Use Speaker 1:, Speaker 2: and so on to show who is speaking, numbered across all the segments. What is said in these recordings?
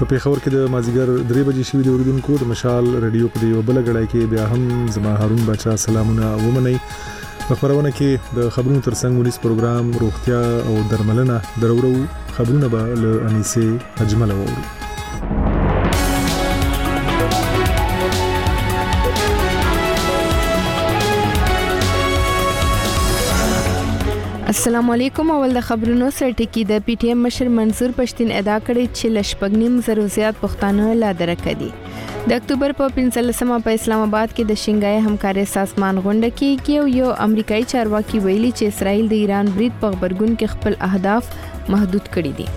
Speaker 1: په پیښور کې د مازیګر 3 بجې شوې د اوریدونکو د مشال رادیو په یو بل غړای کې بیا هم زما هارون بچا سلامونه ومني. په خبرونه کې د خبرونو ترڅنګ ونیس پروګرام روغتیا او درملنه درورو خبرونه به له انیسه اجمل وورو.
Speaker 2: السلام علیکم. اول د خبرونو سره ټکی د پی ټی ایم مشر منصور پښتين ادا کړی چې لشپګنیم زرو زیات پښتانه لا درکې دي. د اکتوبر په 15مه په اسلام آباد کې د شنګای همکاري سازمان غونډه کې یو امریکایي چارواکي ویلي چې اسرائیل د ایران برید په خبرګون کې خپل اهداف محدود کړي دي.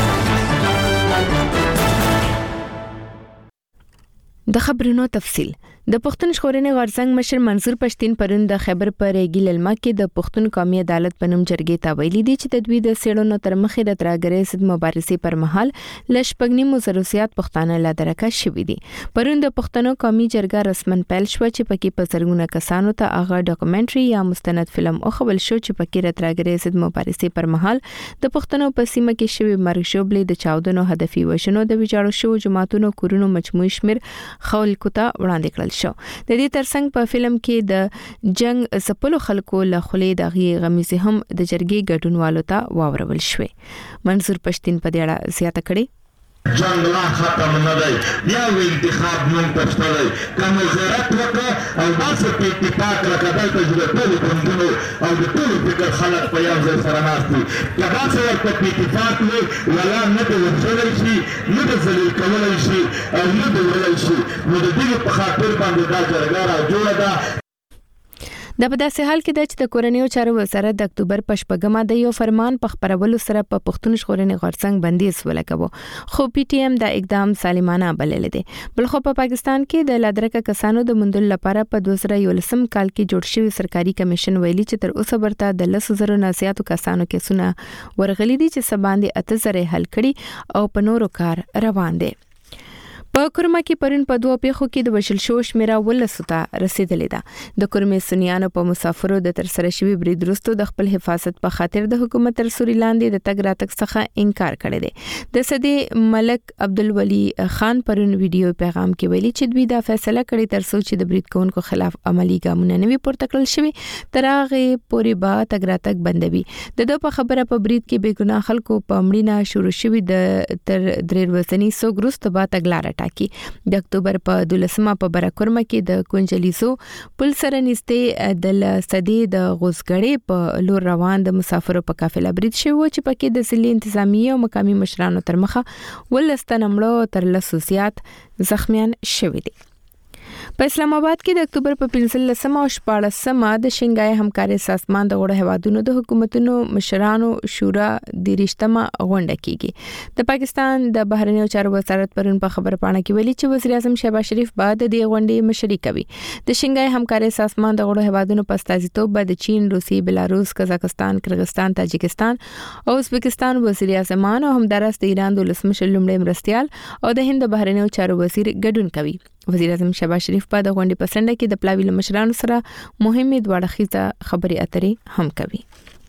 Speaker 2: د خبرونو تفصیل. د پښتون ژغورنې غورځنګ مشر منصور پښتين پرون د خیبر پر ریګی للما کې د پښتون قومي عدالت په نوم جرګې ته ویلي دي چې د دوی د سیړونو تر مخې د ترګرې ضد مبارزې پر مهال لشپګنیمو زرو زیات پښتانه لا درکه شوي دي. پرون د پښتنو قومي جرګه رسمن پیل شو چې پکې په زرګونه کسانو ته هغه ډاکومنټري یا مستند فلم او خبل شو چې پکې د ترګرې ضد مبارزې پر مهال د پښتنو په سیمه کې شوی مرګ شوبلې د چاودنو هدفي وشنو د ویجاړو شو جماعتونو کورونو مجموعي شمیر خلکو ته وړاندې کړل شو. د دې ترڅنګ په فلم کې د جنگ سپلو خلکو له خلې د غمیزه هم د جرګې ګډونوالو ته واورول شوې. منصور پښتين په دې اړه زیاته کړي.
Speaker 3: جنگ لا ختم نه دی، بیا انتخاب مونږ پښتو دی. کوم زیارت وکړه او داسې په اتفاق راکړل چې د ټولو ګوندونو او د ټولو فکر خلک په یو ځای سره ناست دي. که داسې ورته په اتفاق وي ولا نه د ورچولی شي، نه د ذلیل کولی شي او نه د وړلی شي، نو د دې په خاطر باندې دا جرګه راجوړه ده.
Speaker 2: د په داسې حال کې د چې د کورنیو چارو وزارت د اکتوبر په 8مه د یو فرمان په خبرولو سره په پښتون ژغورنې غورځنګ بندیز ولګاوه، خو پی ټی ایم د اقدام سالمانه بلل دي. بل خو په پاکستان کې د لادرکه کسانو د مندل لپاره په 2011 کال کې جوړ شوی سرکاري کمیشن ویلي چې تر اوسه برته د 100,000 نه زیاتو کسانو کیسونه ورغلي دي چې سباندې 8,000 حل کړي او په نورو کار روان دي. په کورما کې پرون په 2 پیښو کې د وشل شو شمیره ولسته رسیدلې ده. د کورمې سنیانو په مسافرو د تر سره شوی برید وروسته د خپل حفاظت په خاطر د حکومت تر سوري لاندې د تګ راتګ څخه انکار کړی دی. د سدي ملک عبدالولي خان پرون ویډیو پیغام کې ویلي چې دوی دا فیصله کړې تر څو چې د برید کوونکو خلاف عملی ګامونه نه وي پورته کړل شوی، تر هغه پورې به تګ راتګ بندوي. د دوه په خبره په برید کې بیګناه خلکو په مړینه شروع شوی د تر 3 ورځې سوګروست به تګلار د اکتوبر په 12مه په برکورمه کې د کونجلیسو پل سره نږدې د صدی د غوسګړې په لور روان د مسافرو په قافله برید شوی چې پکې د ضلع انتظامیه او مقامي مشرانو تر مخه ولستن مړو تر لسو زیات زخمیان شوي دي. په اسلام آباد کې د اکتوبر په 15مه او 14مه د شنګای همکاري سازمان د غړو هوادونو د حکومتونو مشرانو شورا د رښتما غونډه کیږي. د پاکستان د بهرنیو چارو وزارت پرون په خبر پاڼه کې ویلي چې وزیر اعظم شهباز شریف بعد د غونډې مشري کوي. د شنګای همکاري سازمان د غړو هوادونو په استازیتوب د چین، روسي، بلاروس، قزاقستان، قرغستان، تاجکستان او ازبکستان وزیر اعظمان او همدارس د ایران د ولسمشر لومړي مرستيال او د هند بهرنیو چارو وزیر ګډون کوي. وزیر اعظم شهباز شریف په د غونډې په سنډه کې د پلاوی مشرانو سره مهمه دواړه خبرې اترې هم کوي.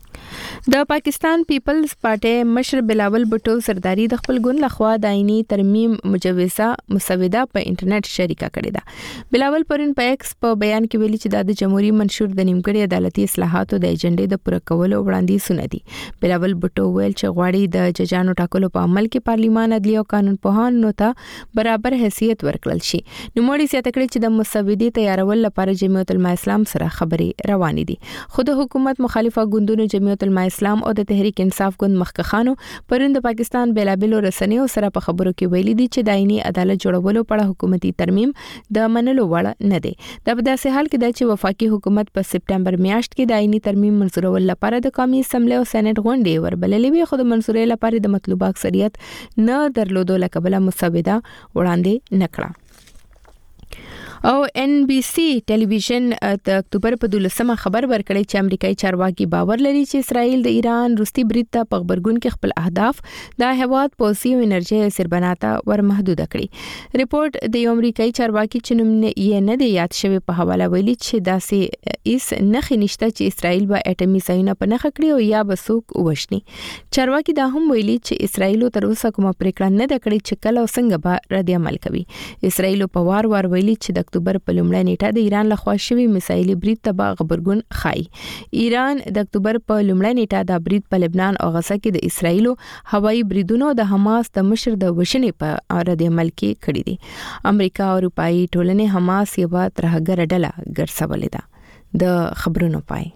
Speaker 2: د پاکستان پیپلز پارټي مشر بلاول بټو سرداری د خپل ګوند لخوا د عیني ترمیم مجوزه مسوده په انټرنیټ شریکه کړې ده. بلاول پرون په ایکس په بیان کې ویلي چې د جمهوریت منشور د نیمګړي عدالتي اصلاحاتو د ایجنډې د پوره کولو وړاندیزونه دي. بلاول بټو ویل چې غواړي د ججانو ټاکلو په عمل کې پارلیمان، عدلیه او قانون پوهانو ته برابر حیثیت ورکړل شي. نو مړي زیاته کړي چې د مسودې تیارول لپاره جمعیت العلماء اسلام سره خبرې روانې دي. خو د حکومت مخالفه ګوندونو جمعیت العلماء اسلام او د تحریک انصاف ګوند مخکخانو پرون د پاکستان بیلابلو رسنیو سره په خبرو کې ویلي دي چې د عیني عدالت جوړولو په اړه حکومتي ترمیم د منلو وړ نه دی. دا په داسې حال کې ده چې وفاقي حکومت په سپټمبر میاشت کې د عیني ترمیم منظورول لپاره د قومي اسمبلی او سېنات غونډې وربللې وي، خو د منظورې لپاره د مطلوبه اکثریت نه درلودو لکه بل مسوده وړاندې نکړه. او NBC ټلویزیون د اکتوبر په 12مه خبر ورکړی چې امریکایي چارواکي باور لري چې اسرائیل د ایران روسي برید ته په خبرګون کې خپل اهداف د هواد پولیسي او انرژي سربناته ورمحدود کړي. ریپورت د امریکایي چارواکي چې نوم یې نه دی یاد شوی په حواله ویلي چې داسې هیڅ نښې نشته چې اسرائیل به اټومي ځایونه په نښه کړي او یا به څوک ووژني. چارواکي دا هم ویلي چې اسرائیل تر اوسه کومه پریکړه نه ده کړې چې کله او څنګه به رد عمل کوي. اسرائیل په وار ویلي چې د اکتوبر په لومړۍ نیټه د ایران لخوا شوی میسایلي برید ته به خبرګون خای. ایران د اکتوبر په لومړۍ نیټه د برید په لبنان او غزه کې د اسرائیل هوایي بریدونو د حماس د مشر د وژنې په رد عمل کې کړی دي. امریکا او اروپאי ټولنې حماس یو ترهګر ډله ګرځولې ده. د خبرونو پای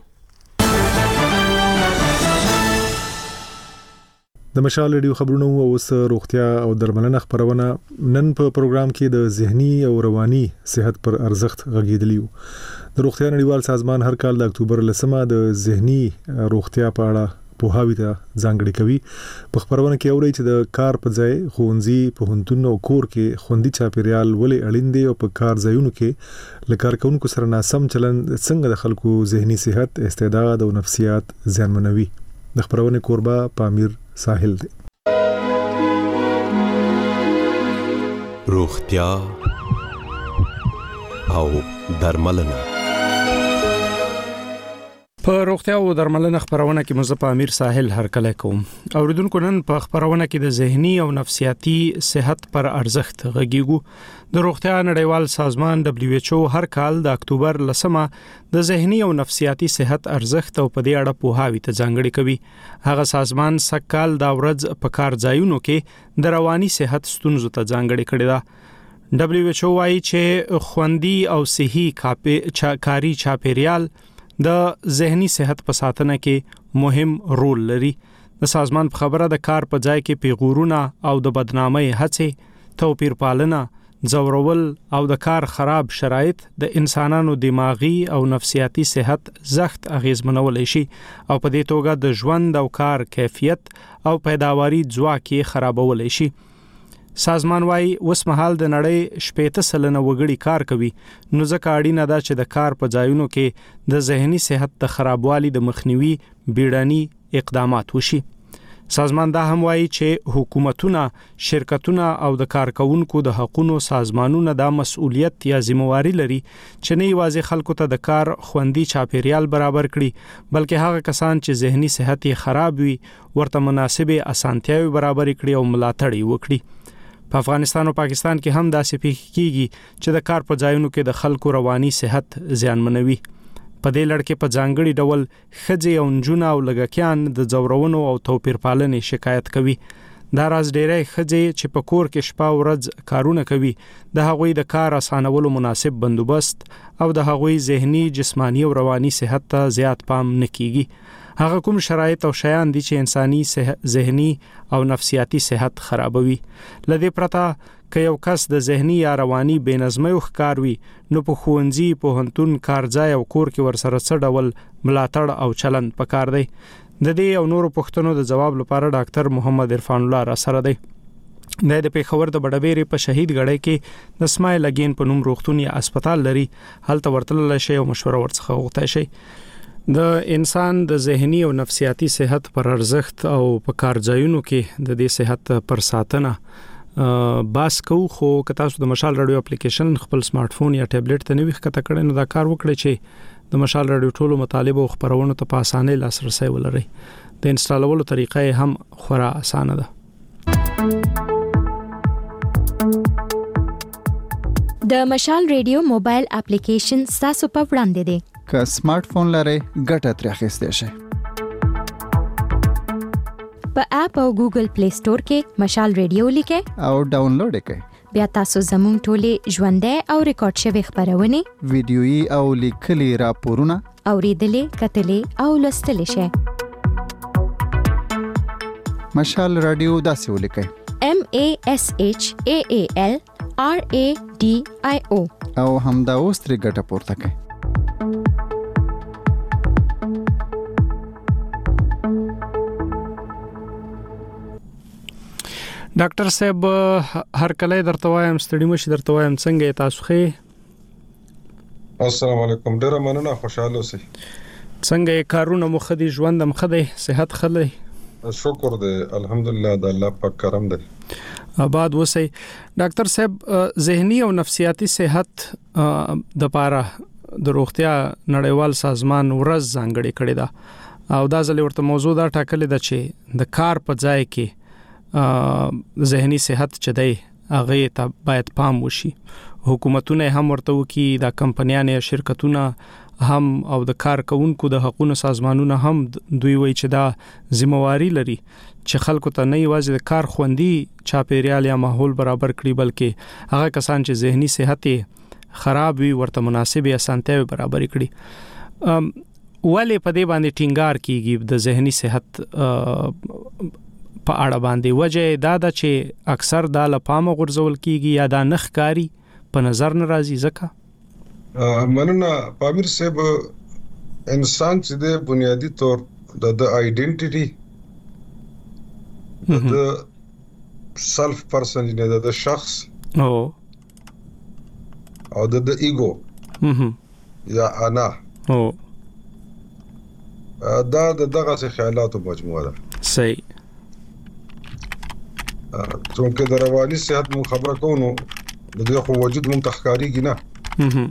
Speaker 1: د مشال ریډیو خبرونو او روغتیا او درملنه خبرونه نن په پروګرام کې د ذهني او رواني صحت پر ارزښت غږیدلیو. د روغتیا نړیوال سازمان هر کال د اکتوبر لسمه د ذهني روغتیا په اړه پوهاوی ته ځانګړي کوي. په خبرونه کې اوري چې د کار په ځای ښوونځي پوهنتون او کور کې خوندي چاپیریال ولې اړین دی او په کار ځایونو کې لکارکونکو سره ناسم چلند څنګه د خلکو ذهني صحت، استعداد او نفسیات زیانمنوي. د خبرونه کوربه پامیر ساحل دی.
Speaker 4: روغتیا او درملنه.
Speaker 5: په روغتیا او درملنه خبرونه کې مزه امیر ساحل هرکله کوم. اوریدونکو نن په خبرونه کې د ذهني او نفسیاتي صحت پر ارزښت غږیږو. د روغتیا نړیوال سازمان WHO هر کال د اکتوبر لسمه د ذهني او نفسیاتي صحت ارزښت او په دې اړه پوهاوی ته ځانګړي کوي. هغه سازمان سکهال دا ورځ په کار ځایونو کې د رواني صحت ستونزو ته ځانګړي کړی دا. WHO وايي چې خوندي او صحي کاري چاپیریال د ذهني صحت په ساتنه کې مهم رول لري. د سازمان په خبره د کار په ځای کې پیغورونه او د بدنامۍ هڅې، توپیر پالنه، ځورول او د کار خراب شرایط د انسانانو دماغي او نفسیاتي صحت زخت اغیزمنولای شي او په دې توګه د ژوند او کار کیفیت او پیداواري ځواک یې خرابولای شي. سازمان وايي اوس مهال د نړۍ 80% وګړي کار کوي، نو ځکه اړینه ده چې د کار په ځایونو کې د ذهني صحت د خرابوالي د مخنیوي بیړني اقدامات وشي. سازمان دا هم وايي چې حکومتونه، شرکتونه او د کارکونکو د حقوقو سازمانونه دا مسؤلیت یا ذمہواری لري چې نه یوازې خلکو ته د کار خوندي چاپیریال برابر کړي، بلکې هغه کسان چې ذهني صحت یې خراب وي ورته مناسبه اسانتیاوي برابر کړي او ملاتړ یې وکړي. په افغانستان او پاکستان کې هم داسې پیښې کیږي چې د کار په ځایونو کې د خلکو رواني صحت زیانمنوي. په دې لړ کې په ځانګړي ډول ښځې او نجونې او لږکیان د ځورونو او توپیر پالنې شکایت کوي. دا راز ډېرې ښځې چې په کور کې شپه ورځ کارونه کوي د هغوی د کار اسانولو مناسب بندوبست او د هغوی ذهني، جسمانی او رواني صحت ته زیات پام نه کیږي. هغه کوم شرایط او شیان دي چې انساني ذهني او نفسیاتي صحت خرابوي. لدې پرته که یو کس د ذهني یا رواني بې نظمۍ ښکار وي، نو په ښوونځي، پوهنتون، کارځای او کور کې ورسره څه ډول ملاتړ او چلند پکار دی. د دې او نورو پوښتنو د جواب لپاره ډاکټر محمد عرفان الله را سره دی. د پیښور د بډبېرې په شهید غړی کې د سمایل اگین په نوم روغتون یا هسپتال لري. هلته ورتلل شي او مشوره ورڅخه غوښتای شي. د انسان د ذهني او نفسیاتي صحت پر ارزښت او په کار ځایونو کې د دې صحت پر ساتنه باس کو. خو که تاسو د مشال رادیو اپلیکیشن خپل سمارټ فون یا ټابلیټ ته نوي ښکته کړئ، نو دا کار وکړئ چې د مشال رادیو ټولو مطالب او خبرونو ته په اسانۍ لاسرسي ولرئ. د انسټالولو طریقه هم خورا اسانه ده.
Speaker 6: د مشال رادیو موبایل اپلیکیشن تاسو په وړاندې دی.
Speaker 7: که سمارټ فون لرئ ګټه ترې اخیستی شئ.
Speaker 6: په اپ او ګوګل پلی سٹور کې مشال رادیو لیکئ
Speaker 7: او ډاونلوډ کړئ.
Speaker 6: بیا تاسو زموږ ټولې ژوندۍ او ریکارډ شوی خبرونه،
Speaker 7: ویډیويي او لیکلي راپورونه
Speaker 6: اوریدلې، کتلې او لوستلې شئ.
Speaker 7: مشال رادیو داسې ولیکئ:
Speaker 6: MASHAALRADIO
Speaker 7: او همدا اوس ترې ګټه پورته کړئ.
Speaker 5: ډاکټر صاحب هر کله درته وایم ستړي مشي درته وایم څنګه تاسو خې
Speaker 8: السلام علیکم. ډیره مننه، خوشاله اوسئ.
Speaker 5: څنګه کارونه مخدي ژوند مخدي صحت خلې؟
Speaker 8: شکر دی الحمدلله، د الله پاک کرم دی.
Speaker 5: آباد وسی. ډاکټر صاحب، ذهني او نفسیاتي صحت د پاره د روغتیا نړیوال سازمان ورځ ځانګړې کړې ده او دا ځل ورته موضوع دا ټاکلې ده چې د کار په ځای کې ذهني صحت چدي هغه ته باید پام وشي. حکومتونه هم ورته وکي، د کمپنیانو یا شرکتونه هم او د کارکونکو د حقوقو سازمانونه هم دوی وایي چې دا ذمہواری لري چې خلکو ته نه یوازې د کار خوندي چاپیریال یا ماحول برابر کړي، بلکې هغه کسان چې ذهني صحت خراب وي ورته مناسبه اسانتیاوي برابر کړي. ولې په دې باندې ټینګار کیږي د ذهني صحت په اړه باندې؟ وجه دا ده چې اکثر دا لپامه غورځول کیږي یا دا نخکاری په نظر ناراضي ځکه.
Speaker 8: مننه پامیر صاحب. انسان چې د بنیادی طور د آیډنټیټي د سلف پرسن نه د شخص او د ایگو یا انا دا دغه خیالاتو مجموعه ده.
Speaker 5: صحیح.
Speaker 8: څنګه د رواني صحت مو خبره کوو د دې خو وجود مون تخکاریږي نه.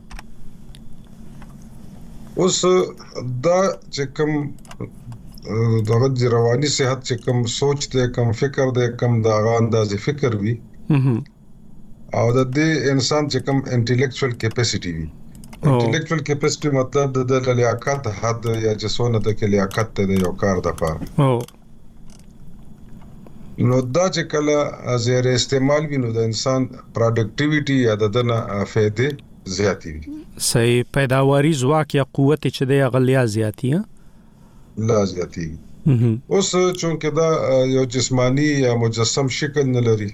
Speaker 8: اوس دا چې کوم دغه د رواني صحت چې کوم سوچ دی، کوم فکر دی، کوم دغه اندازې فکر وي او د دې انسان چې کوم انټلیکچوال کیپاسټي وي. انټلیکچوال کیپاسټي مطلب د لیاقت حد یا جسونه د لیاقت ته یو کار د پاره. نو دا چې کله زیر استعمال وي نو د انسان پروډکټیویټي یا د دنه فائدې زیاتی وي.
Speaker 5: صحیح. پیداواری ځواک یا قوت چې د غلیا زیاتی
Speaker 8: لا زیاتی. اوس چونکه دا یو جسمانی یا مجسم شکل نه لري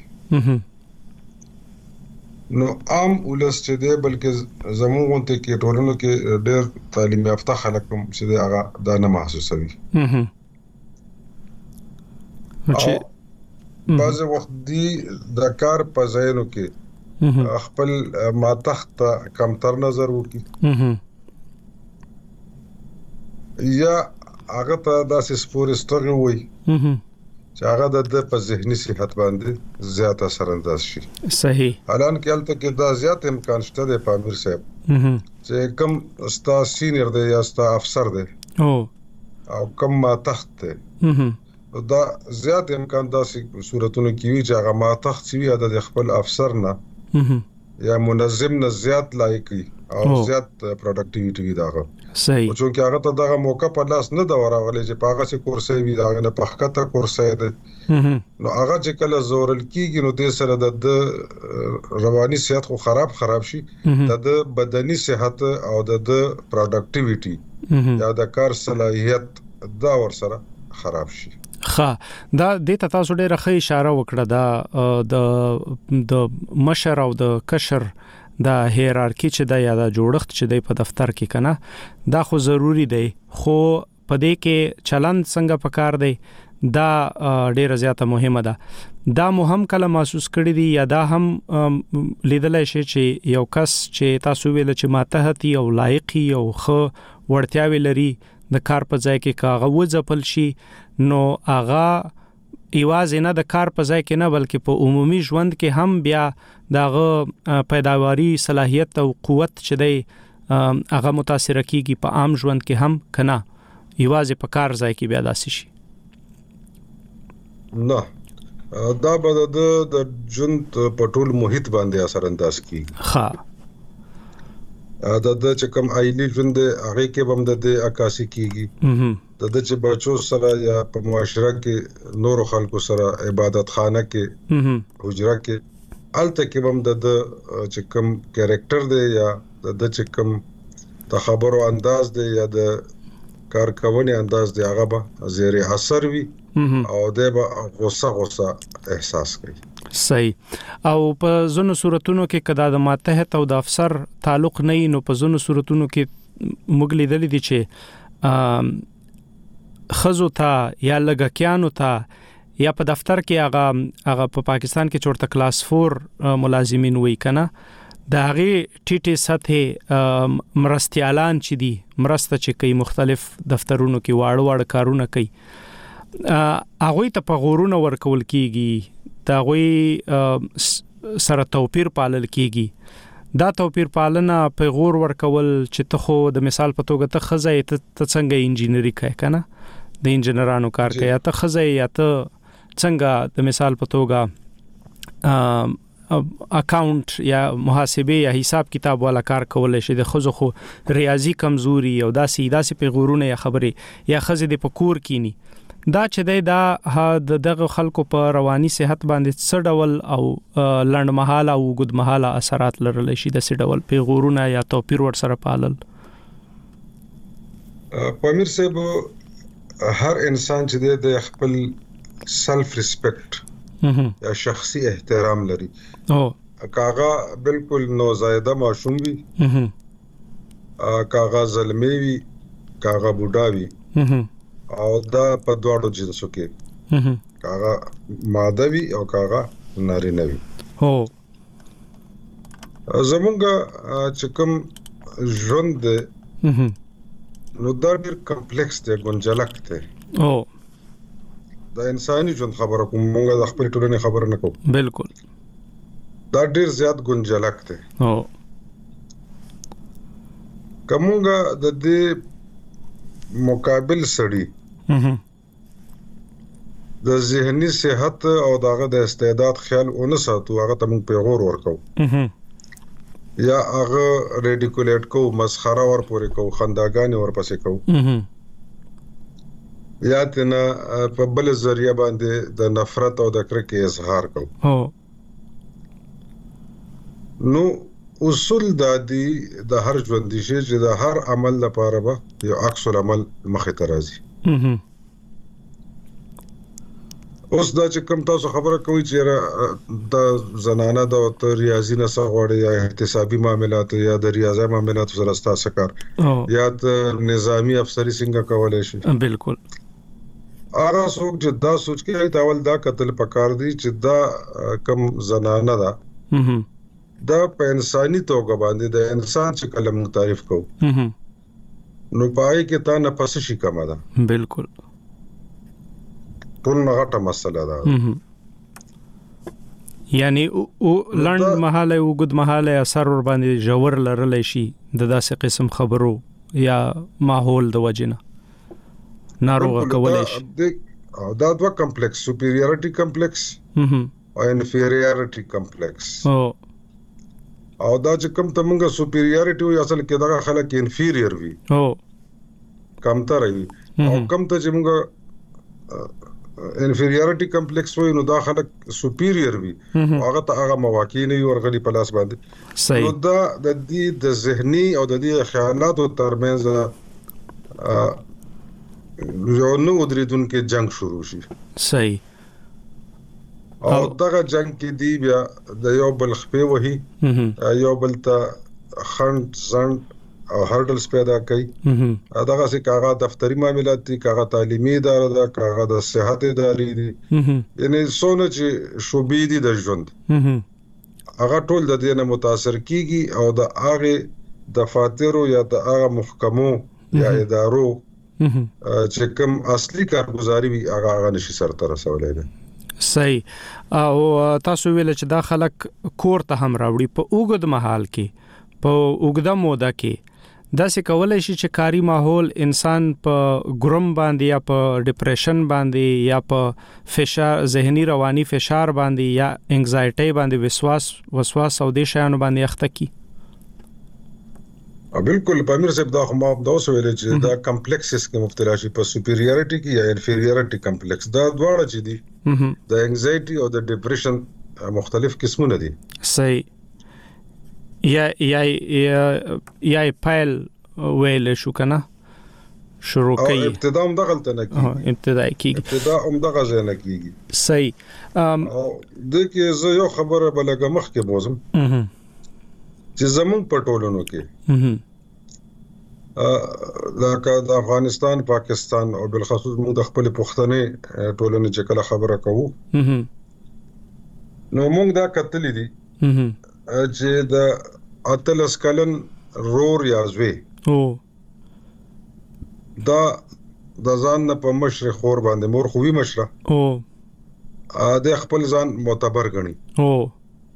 Speaker 8: نو عام ولس چې دی بلکې زموږ ته کې ټولنو کې ډېر تعلیم یافته خلک چې دی هغه دا نه محسوسوي. بعض وخت دی د کار په ځایونو کې خپل ماتخت کمتر نظر وکي یا هغه ته داسې سپورستغه وي چې هغه د په ذهني صحت باندې زیات اثر انداز شي.
Speaker 5: صحیح.
Speaker 8: حالان کې البته کې دا زیات امکان شته د پامیر صاحب چې کوم ستا سینیر دی یا ستا افسر دی او کوم ماتخت دی دا زیات امکان داسې صورتونو کې وي چې هغه ماتخت وي د خپل افسر نه یا منظم نه زیات لایقي او زیات پروډکټیویټي وي داغه.
Speaker 5: صحیح.
Speaker 8: او چې هغه ته دغه موقع په لاس نه دا ورغلې چې پاغه سي کورسې وي داغه نه پخکته کورسې ده نو هغه چې کله زورل کیږي نو د سره د رواني صحت خو خراب شي، د بدني صحت او د پروډکټیویټي یا د کار صلاحیت دا ور سره خراب شي.
Speaker 5: دا د تاسو ډیره ښه اشاره وکړه د مشر او د کشر د هیرارکی چې د یا د جوړښت چې د په دفتر کې کنه دا خو ضروری دی، خو په دې کې چلند څنګه پکار دی دا ډیره زیاته مهمه ده. دا مهم کله محسوس کړی دی یا دا هم لیدلای شي چې یو کس چې تاسو ویل چې ماتهتی او لایقي او خو ورتیاوي لري د کار په ځای کې کاغه وځپل شي نو هغه ایواز نه د کار په ځای کې نه بلکې په عمومي ژوند کې هم بیا دغه پیداواری صلاحیت او قوت چې دی هغه متاثر کیږي په عام ژوند کې هم کنه ایواز په کار ځای کې بیا داسې شي.
Speaker 8: نه دا به د ژوند په ټول محیط باندې اثر انداز کیږي. د چې کوم عائلی ژوند هغه کې هم د عکاسي کیږي د چې بچو سره یا په معاشره کې نور خلکو سره عبادت خانه کې حجره کې الته کې هم د چې کوم کریکټر دی یا د چې کوم د خبرو انداز دی یا د کارکونې انداز دی هغه به زیر اثر وي او د غوسه احساس کوي.
Speaker 5: صحیح. او په ځینو صورتونو کې کدا د ماتحت او د افسر تعلق نه نو په ځینو صورتونو کې موږ لیدل دي چې خزو ته یا لګکیانو ته یا په دفتر کې هغه په پاکستان کې چورته کلاس 4 ملازمین وای کنه د هغه ټیټه سطح مرستيالان چې دي مرسته چې کوي مختلف دفترونو کې واړه کارونه کوي هغه ته په غورونه ورکول کیږي دا غوي سره توپیر پالل کیږي دا توپیر پالنه په غور ورکول چې ته خو د مثال په توګه ته خزای ته څنګه انجینری کوي کنه د انجینرانو کار کوي ته خزای یا ته څنګه د مثال په توګه اکاونټ یا محاسبه یا حساب کتاب والا کار کولای شي د خزو خو ریاضي کمزوري او داسې په غورونه یا خبره یا خزه د پکور کینی دا چې دا دغه خلکو په رواني صحت باندې څه ډول او لنډمحاله او اوږدمحاله اثرات لرلی شي د څه ډول په غورونه یا توپیر ور سره پالل
Speaker 8: پامیر صاحب هر انسان چې د خپل سلف ریسپیکټ یا شخصي احترام لري کاغه بالکل نوزایده معصوم وي کاغه زلمی وي کاغه بوډا وي او دا په دوړو جنسو کې کاغه ماده وي او کاغه نارینه وي زمونږ چې کوم ژوند نو دا ډېر کمپلیکس دی ګنجلک دی دا انساني ژوند خبره کوم موږ د خپل ټولنې خبره نه کوو
Speaker 5: بالکل
Speaker 8: دا ډېر زیات ګنجلک دی کومه د دې مقابل سړی د ذهني صحت او دغه د استعداد خیال اون ساتو هغه ته موږ پیغور ورکو یا هغه ریډیکولیټ کو مسخره ور پورې کو خنداګانې ور پسې کو یا تینا په بل ذریعہ باندې د نفرت او د کرکې اظهار کو نو اصول د هر ژوندي شي چې د هر عمل لپاره به یو عکس العمل مخې ته راځي اوس دا چې کوم تاسو خبره کوي چې د زنانه د ریاضي نه څخه یا احتسابي معاملات یا د ریاضي معاملات سره ستاسو کار یا د نظامی افسری څنګه کولای شي
Speaker 5: بالکل
Speaker 8: اره څوک چې دا سوچ کې دا ول دا قتل پکار دی چې دا کم زنانه دا دا په انساني توګه باندې د انسان چې کلم تعریف کو نو پای کې تا نه پس شي کما ده
Speaker 5: بالکل
Speaker 8: ټول غټه مسله ده
Speaker 5: یعنی او لند محاله او ګد محاله اثر ور باندې جوړ لرلی شي د داسې قسم خبرو یا ماحول د وجنه ناروغه کولای شي
Speaker 8: دا دوه کمپلیکس سپیریورټی کمپلیکس او انفیریورټی کمپلیکس او دا چې کوم ته موږ سپیریورټی وي اصل کې دا خلک انفیریر وي کم تر وي او کم ته چې موږ انفیریورټی کمپلیکس وي نو دا خلک سپیریر وي هغه ته هغه مواقع نه ورغلي په لاس باندې
Speaker 5: صحیح
Speaker 8: نو دا د دې د ذهني او د دې خیالاتو ترمنځ یو نو درېدونکو جنگ شروع شي
Speaker 5: صحیح
Speaker 8: او دغه جنگ کې دی بیا د یو بل خپې وهي یو بل ته خند زند او هرډلز پیدا کوي دغه سي کاغه دفتری معاملات دي کاغه تعلیمي اداره ده کاغه د صحت ادارې دي یعنی څونه چې شوبې دي د ژوند هغه ټول د دې نه متاثر کیږي او د هغه دفاترو یا د هغه محکمو یا ادارو چې کوم اصلي کارګزاري وي هغه نشي سره رسولای دي
Speaker 5: صحیح او تاسو ویل چې دا خلک کور ته هم راوړي په اوګد محل کې په اوګده موده کې دا څه کولای شي چې کاری ماحول انسان په ګروم باندې یا په ډیپریشن باندې یا په فشار ذهني رواني فشار باندې یا انګزایټي باندې وسواس او د شیانو باندې اخته کی
Speaker 8: بالکل پامیر صاحب دا خو ما دا ویل چې دا کمپلیکسز کې مبتلا شي په سپیریورټی کې یا انفیریورټی کمپلیکس دا دواړه چې دي د انګزایټي او د ډیپریشن مختلف قسمونه دي
Speaker 5: صحیح یا پایل ویل شو کنه شروع کوي
Speaker 8: ابتدا هم دغه تل نه کیږي ابتدا هم دغه ځای نه کیږي
Speaker 5: صحیح
Speaker 8: د کې زه یو خبره بلګه مخ کې بوزم چې زمون په ټولنو کې لکه د افغانستان پاکستان او بالخصوص موږ د خپل پښتنې ټولنې چې کله خبره کوو نو موږ دا کتلې دي چې د اتلس کلن رور یا زوی دا د ځان نه په مشر خور باندې مور خوې مشره د خپل ځان معتبر غني او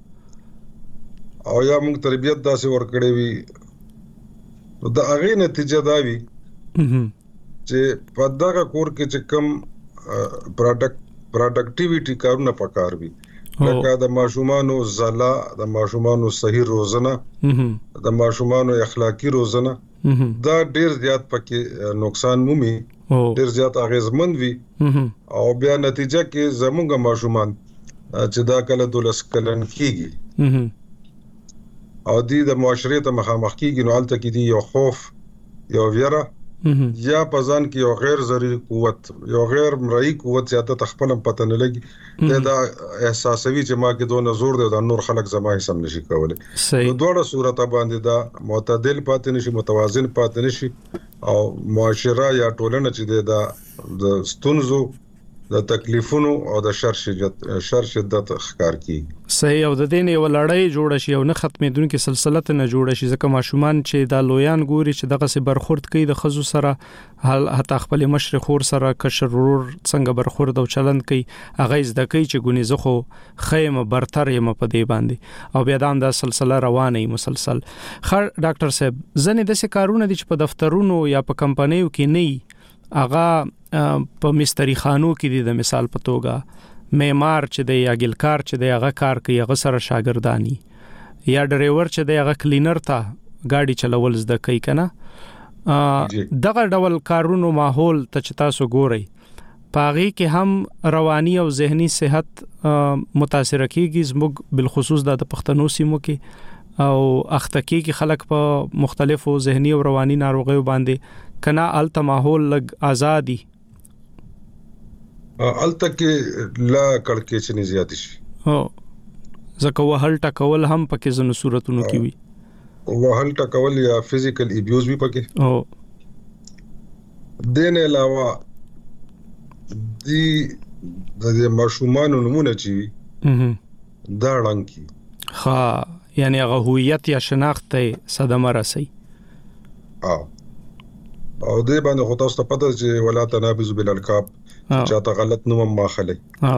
Speaker 8: یا موږ تربيت داسې ورکړې وي د هغه نتیجه دا وي چې په دغه کور کې چې کم پروډکټیویټي کارونه پکار وي لکه د ماشومانو زلا د ماشومانو صحیح روزنه د ماشومانو اخلاقی روزنه دا ډیر زیات پکې نقصان مومي ډیر زیات اغیزمن وي او بیا نتیجه کې زموږ ماشومان چې دا کله 12 کلن کیږي او د معاشرې ته مخامخ کیږي نو الته کې دی یو خوف یو ویره یا پزان کې یو غیر ضروري قوت یو غیر مرئی قوت زیاته تخپل پته نه لګي دا احساسوي چې ما کې دوه زور دی د نور خلک زمای سم نشي کولای نو دوه صورت باندې دا معتدل پاتې نشي متوازن پاتې نشي او معاشره یا ټولنه چې دا د ستونزو د تکلیفونو او د شر شدت ښکار کی
Speaker 5: صحیح او د دین یو لړۍ جوړ شي او نه ختمېدونکې سلسله ته نه جوړ شي ځکه ماشومان چې د لویان ګوري چې دغه سي برخورد کوي د خزو سره حتی خپل مشر خور سره کشر ورور څنګه برخورد او چلند کوي هغه زده کوي چې ګونی زخه خیمه برتر یم په دی باندې او بیا دا سلسله روانه مسلسل خر ډاکټر صاحب زنه د څه کارونه دي چې په دفترونو یا په کمپنیو کې نه اغا په مستری خانو کې د مثال په توګه معمار چې د یا ګلکار چې د هغه کار کوي هغه سره شاګردانی یا ډرایور چې د هغه کلینر ته ګاډي چلول زده کوي کنه دغه ډول کارونو ماحول ته چې تاسو ګورئ پاغي کې هم رواني او ذهني صحت متاثر کیږي زموږ بالخصوص د پښتنو سیمو کې او اختکی کې خلک په مختلفو ذهني او رواني ناروغیو باندې کنا الته ماحول لګ آزادي
Speaker 8: الته کې لا کړکې چې نه زیات شي
Speaker 5: او ځکه وهل ټکول هم پکې زنو صورتونو کې وي
Speaker 8: وهل ټکول یا فزیکل ابیوز بھی پکې او دین علاوه د ماشومانو نمونه چې دا ړنګ کی
Speaker 5: ها یعنی هغه هویت یا شناخت ته صدمه رسي
Speaker 8: او دې باندې خو تاسو ته پته چې ولا تنابز بالالقاب چاته غلط نوم ماخلي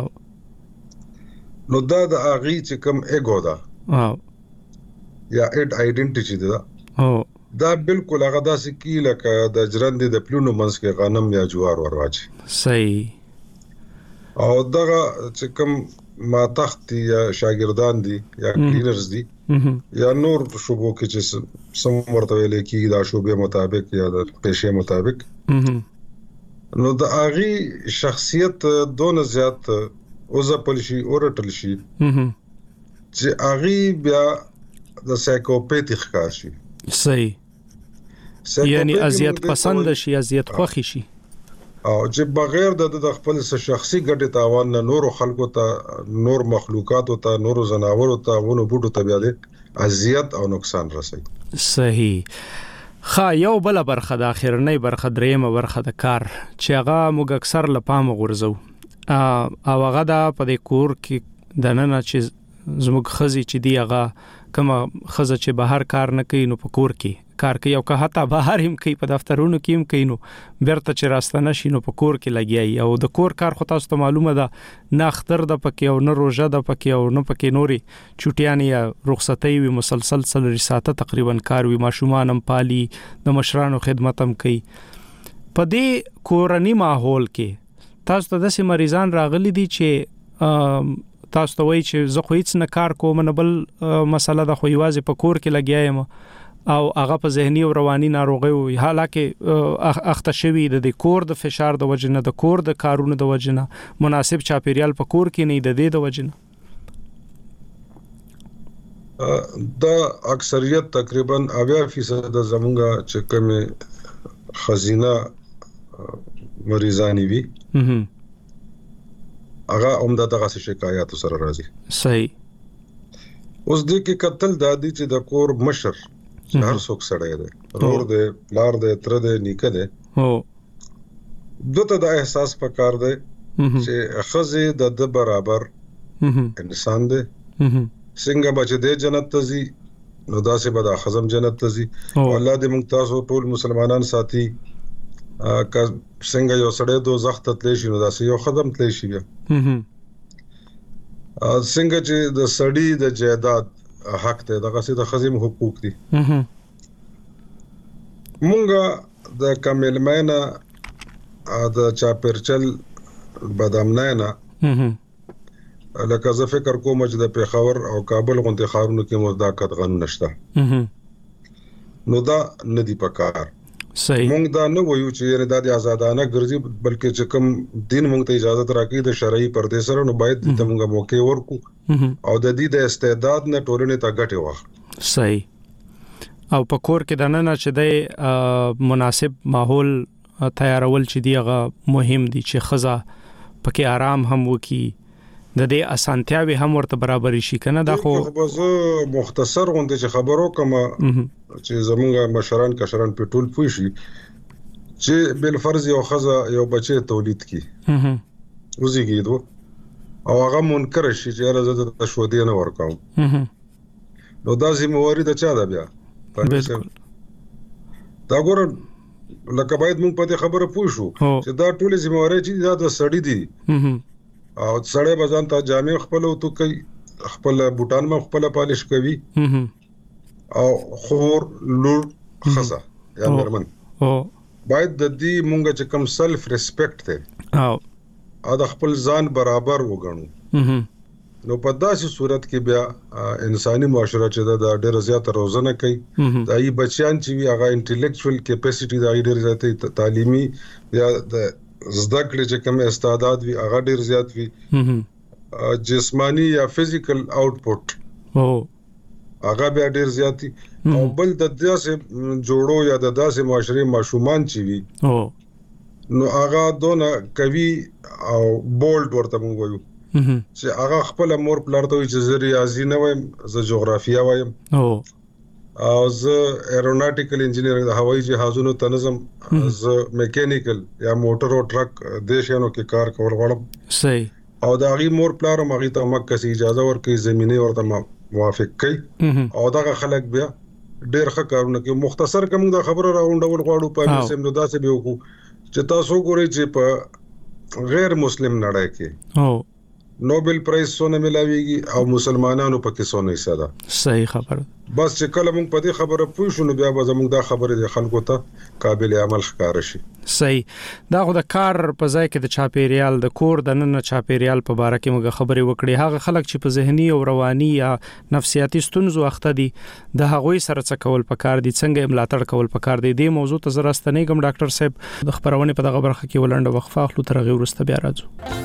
Speaker 8: نو دا د اغي چې کوم ایګو دا یا اډ آیډنټیټی دا دا بالکل هغه داسې کی لکه د جرندې د پلونو منځ کې غنم یا جوار ورواچي
Speaker 5: صحیح
Speaker 8: او دغه چې کوم ما تخت یا شاګردان دي یا کلینرز دي یا نور شوبو کې چې سم ورته ویل کی دا شوبې مطابق یا د پېښې مطابق نو د اغي شخصیت دون زیات اوزپل شي اورټل شي چې اغي بیا د سایکوپیتي ښکار شي
Speaker 5: صحیح یعنی ازیت پسند شي ازیت خوخي شي
Speaker 8: او چې بغیر د خپل شخصي ګټې تاوان نه نور خلکو ته نور مخلوقات ته نور زناور ته ونو بوټو ته بیا د اذیت او نقصان رسي
Speaker 5: صحیح خا یو بل برخه د اخرنۍ برخه درېمه برخه د کار چې هغه موږ اکثر لپام غورځو او هغه د په د کور کې د نن چې زموږ خزي چې دی هغه کومه خزه چې بهر کار نه کوي نو په کور کې کار کوي او که حتی بهر هم کوي په دفترونو کې هم کوي نو بیرته چې راستنه شي نو په کور کې لګیای او د کور کار خو تاسو ته معلومه ده نه اختر د پکې او نه روزه د پکې او نه پکې نوري چټیان یا رخصتۍ وي مسلسل ساته تقریبا کار وي ماشومان هم پالي د مشرانو خدمت هم کوي په دې کورنی ماحول کې تاسو ته د مریضان راغلي دي چې تاسو ته وایي چې زه خو هیڅ نه کار کوم نه بل مسله د خو یوازې په کور کې لګیایم او هغه په ذهني او رواني ناروغي حالکه اخته شوی د کور د فشار د وجنه د کور د کارونو د وجنه مناسب چاپیریال په کور کې نه د وجنه
Speaker 8: دا اکثریت تقریبا 80% د زمونږه چې کوم خزینه مریضانی وي هغه عمده دغه شکایات سره راځي
Speaker 5: صحیح
Speaker 8: اوس د کې قتل دادی چې د کور مشر هر څوک سړی دی رور دی لار دی تر دی نیکه دی دته د احساس پکار دی چې خزه د برابر انسان دی څنګه بچ دې جنت ته ځي نو داسې به دا خزم جنت ته ځي الله دې موږ تاسو ټول مسلمانان ساتي که څنګه یو سړی دوزخ ته تللی شي نو داسې یو خزم تللی شي بیا څنګه چې د سړی د جایداد حق ته دغه سي د خزم حقوق دي مونږه د کامل مینا د چاپرچل بدامنینا لکه زه فکر کوم چې د پیښور او کابل غونډه خارونو کې مصداقت قانون نشته نو دا ندی پکار
Speaker 5: صحیح
Speaker 8: مونږ دا نه وایو چې دا د آزادانه ګرځي بلکې چې کوم دین مونږ ته اجازه راکړي د شرعي پردې سره نو باید د مونږه موقع ورکو او د دې د استعداد نه ټولنې ته ګټه واخلو
Speaker 5: صحیح او په کور کې د نن چې د مناسب ماحول تیارول چې دیغه مهم دي چې خزا پکې آرام هم وکي د دې اسانتیاوي هم ورته برابر شي کنه دا خو
Speaker 8: مختصر غونډه چې خبرو کوم چې زمونږ مشران کشران په ټول پوي شي چې بل فرض یو خزا یو بچي تولید کی وزيږي او هغه منکر شي چې راځي د شو دی نه ورکاو نو دا زمواري د چا ده بیا دا ګور لکه باید مونږ په دې خبره پوه شو چې دا ټول زمواري چې دا د سړی دي او سړی بزان ته جامع خپل او تو کوي خپل بوتان ما خپل پالش کوي او خور لور خزا یا مرمن باید د دې مونږ چې کم سلف ریسپیکټ ته او د خپل ځان برابر وګڼو نو په داسې صورت کې بیا انساني معاشره چې دا ډېر زیات روزنه کوي دا ای بچیان چې وی هغه انټلیکچوال کیپاسټي دا ډېر زیات تعلیمي یا د زده کړې چې کوم استعداد وي هغه ډېر زیات وي جسمانی یا فزیکل آوټپوټ هغه بیا ډېر زیات او بل د داسې جوړو یا د داسې معاشري ماشومان چې وي نو هغه دونه کوي او بولډ ورته مونږ وایو چې هغه خپل مور پلار ته چې زه ریاضي نه وایم زه جغرافیا وایم او زه ایروناټیکل انجینیر د هوایي جهازونو تنظیم زه میکانیکل یا موټر او ټرک د شانو کې کار کول غواړم
Speaker 5: صحیح
Speaker 8: او دا غي مور پلار مغه ته مکه سي اجازه ورکړي زمينه ورته موافق کړي او دا خلک بیا ډېر ښه کارونه کوي مختصر کوم دا خبره راوندول غواړو په سیم نو داسې به وکړو چې تاسو ګورئ چې په غیر مسلم نړۍ کې نوبل پرایز سونه ملاويږي او مسلمانانو پکې سونه حصہ ده
Speaker 5: صحیح خبره
Speaker 8: بس چې کله موږ په دې خبره پوه شو نو بیا به زموږ دا خبره د خلکو ته قابل عمل ښکار شي
Speaker 5: صحیح دا خو د کار په ځای کې د چاپیریال د کور د نن چاپیریال په اړه کې موږ خبرې وکړې هغه خلک چې په ذهني او رواني یا نفسیاتي ستونزو اخته دي د هغوی سره څه کول پکار دي څنګه ملاتړ کول پکار دي د موضوع ته زراستنې کوم ډاکټر صاحب د خبرونه په دغه برخه کې ولنډه وقفه اخلو تر غوړ ورسته بیا راځو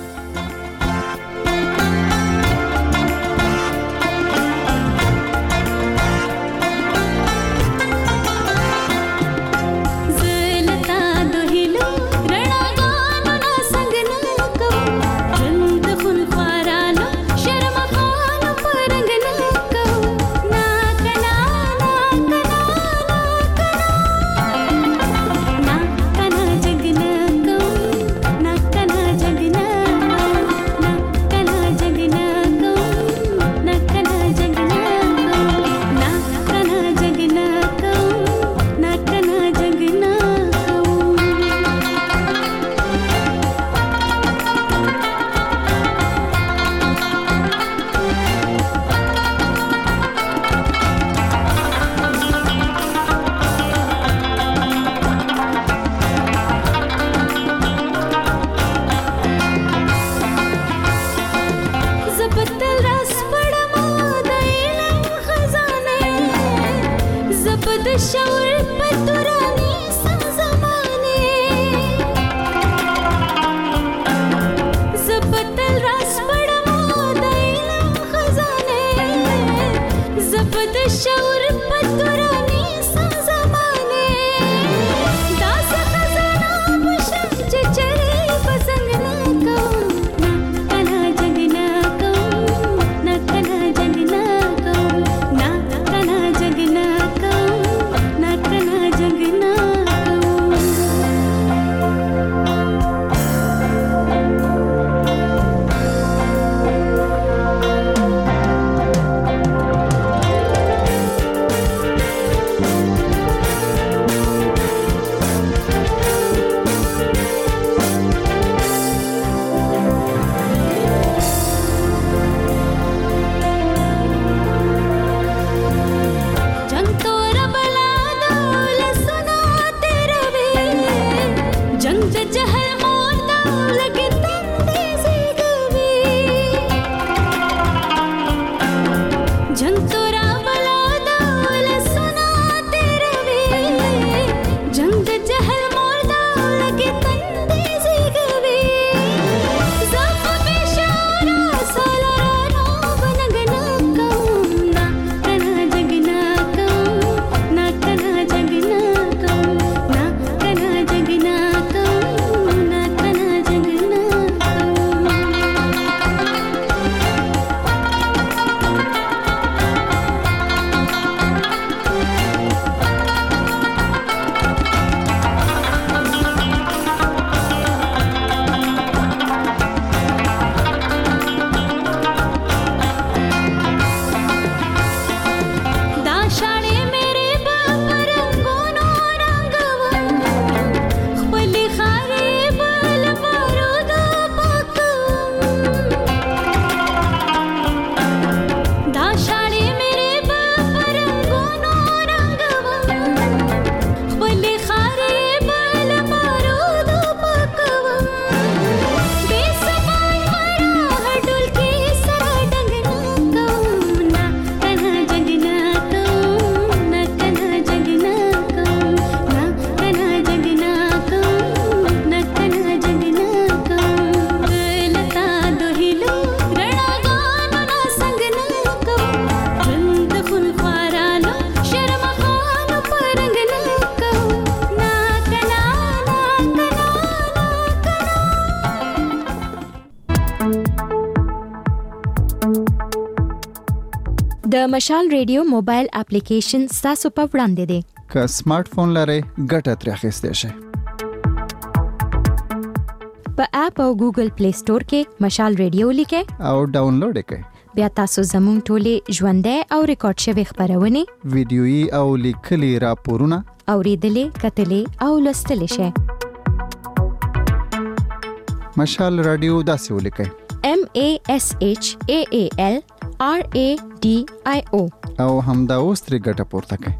Speaker 6: د مشال ریډیو موبایل اپلیکیشن تاسو په وړاندې دی.
Speaker 7: که سمارټ فون لرئ ګټه ترې اخیستی شئ.
Speaker 6: په اپ او ګوګل پلی سٹور کې مشال ریډیو لیکئ
Speaker 7: او ډاونلوډ یې کړئ.
Speaker 6: بیا تاسو زموږ ټولې ژوندۍ او ریکارډ شوي خبرونه،
Speaker 7: ویډیويي او لیکلي راپورونه
Speaker 6: اوریدلې، کتلې او لوستلې شئ.
Speaker 7: مشال رادیو داسې ولیکئ:
Speaker 6: MASHAAL RADIO
Speaker 7: او همدا اوس ترې ګټه پورته کړئ.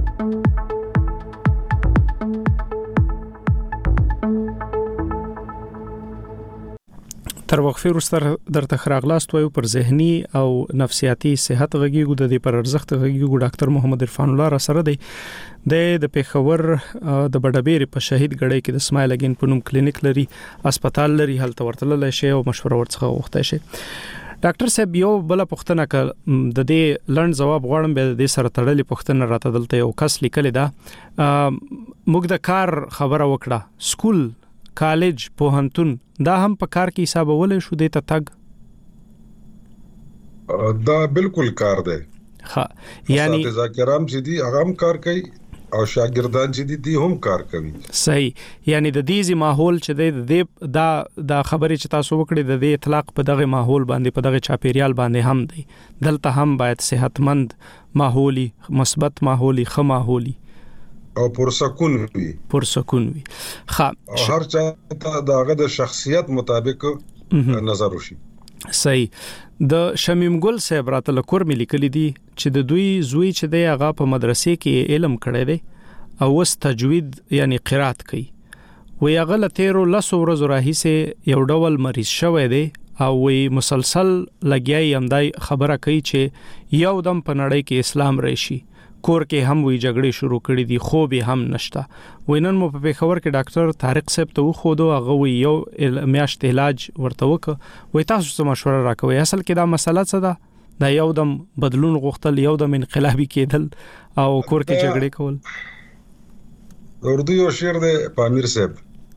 Speaker 5: تر وقفه وروسته درته خراغلاست وایو پر ذهني او نفسیاتي صحت غږیږو. د دې پر ارزښت غږیږو. ډاکټر محمد عرفان الله را سره دی. د پیښور د بډبېر په شهید غړې کې د اسماعیل اگین په نوم کلینیک لري، هسپتال لري، هلته ورتلل شي او مشوره ورڅخه غوښته شي. ډاکټر صاحب یو بل پوښتنه د دې لړن جواب غواړم، به د سره تړلې پوښتنه راته دلته یو کس لیکل دا موږ د کار خبره وکړه، سکول، کالج، پوهنتون دا هم په کار کې حسابولې شو د تګ؟
Speaker 8: دا بالکل کار دی.
Speaker 5: ها یعنی
Speaker 8: ذاکرام چې دي هغه هم کار کوي او شاګردان چې دي هم کار کوي.
Speaker 5: صحیح. یعنی د دې ماحول چې دا خبرې چې تاسو وکړې د دې اطلاق په دغه ماحول باندې، په دغه چاپیریال باندې هم دی. دلته هم باید صحتمند ماحولي، مثبت ماحولي، ښه ماحولي
Speaker 8: او پرسکون وي. هر چا ته دغه د شخصیت مطابق نظر وشي.
Speaker 5: صحیح. د شمیم ګل صاحب راته لکور ملي کلی دي چې د دوی زوی چې دی هغه په مدرسې کې علم کړی دی او وس تجوید یعنی قرات کوي. وی هغه له 13 ورځې راهیسه یو ډول مریض شوی دی او وی مسلسل لګیای همدای خبره کوي چې یو دم په نړۍ کې اسلام راشي. کور کې هم وی جګړې شروع کړې دي، خو به هم نشته. وینن مو په پیښور کې ډاکټر طارق صاحب ته وخودو، هغه وی یو میاشت علاج ورته وک. وی تاسو څه مشوره راکوي؟ اصل کې دا مسله څه ده؟ دا یو دم بدلون غوښتل، یو دم انقلابي کېدل او کور کې جګړې کول.
Speaker 8: اردو یو شعر دی پامیر صاحب،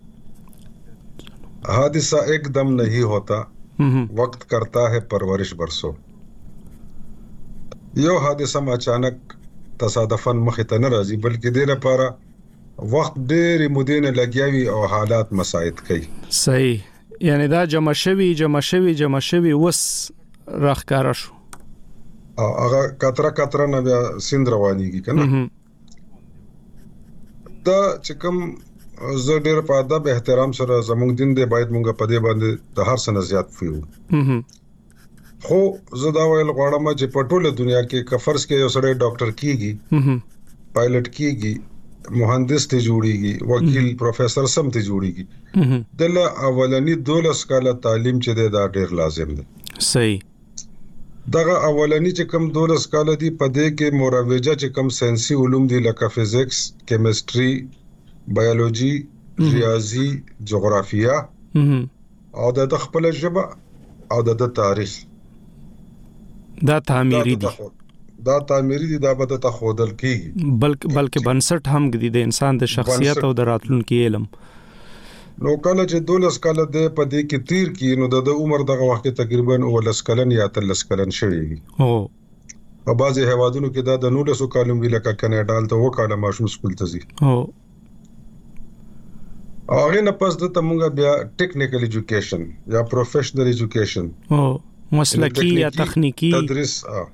Speaker 8: حادثہ ایک دم نہیں ہوتا، وقت کرتا ہے پرورش برسو. یو حادثه اچانک تصادفاً مخې ته نه راځي، بلکې دې لپاره وخت ډېرې مودې نه لګیاوي او حالات مساعد کوي.
Speaker 5: صحیح. یعنی دا جمع شوي وس راښکاره شو
Speaker 8: او هغه کتره نه بیا سیند روانېږي که نه. دا چې کوم زه ډېر په ادب احترام سره زموږ دین دی، باید مونږ په دې باندې د هر څه نه زیات پوهیږو. خو زه دا ویل غواړم چې په ټوله دنیا کې که فرض کې یو سړی ډاکټر کیږي، پایلټ کیږي، مهندس ته جوړیږي، وکیل، پروفیسر سم ته جوړیږي، دله اولنی 12 کاله تعلیم چې دی دا ډیر لازم دی.
Speaker 5: صحیح.
Speaker 8: دغه اولنی چې کم 12 کاله دی په دې کې مروجه چې کم ساينسي علوم دي لکه فزیکس، کیمستري، بایولوژي، ریاضي، جغرافیه او د خپل ژبه او د تاریخ.
Speaker 5: دا تعمیری دي،
Speaker 8: دا به ته خودل کیږي،
Speaker 5: بلکې بنسټ هم دی د انسان د شخصیت او د راتلونکي علم.
Speaker 8: نو کله چې 12 کاله د په دې کې تیر کی نو د عمر دغه وخت تقریبا 19 کلن یا 13 کلن شوی وي. په بعضي هوادونو کې دا د 19 کالو وی لکه کناډا ته وکاله ماشوم سکول ته ځي. هغه نه پس د تمغه بیا ټیکنیکل ایجوکیشن یا پروفیشنل ایجوکیشن
Speaker 5: مسلکی یا تخنیکی
Speaker 8: تدریس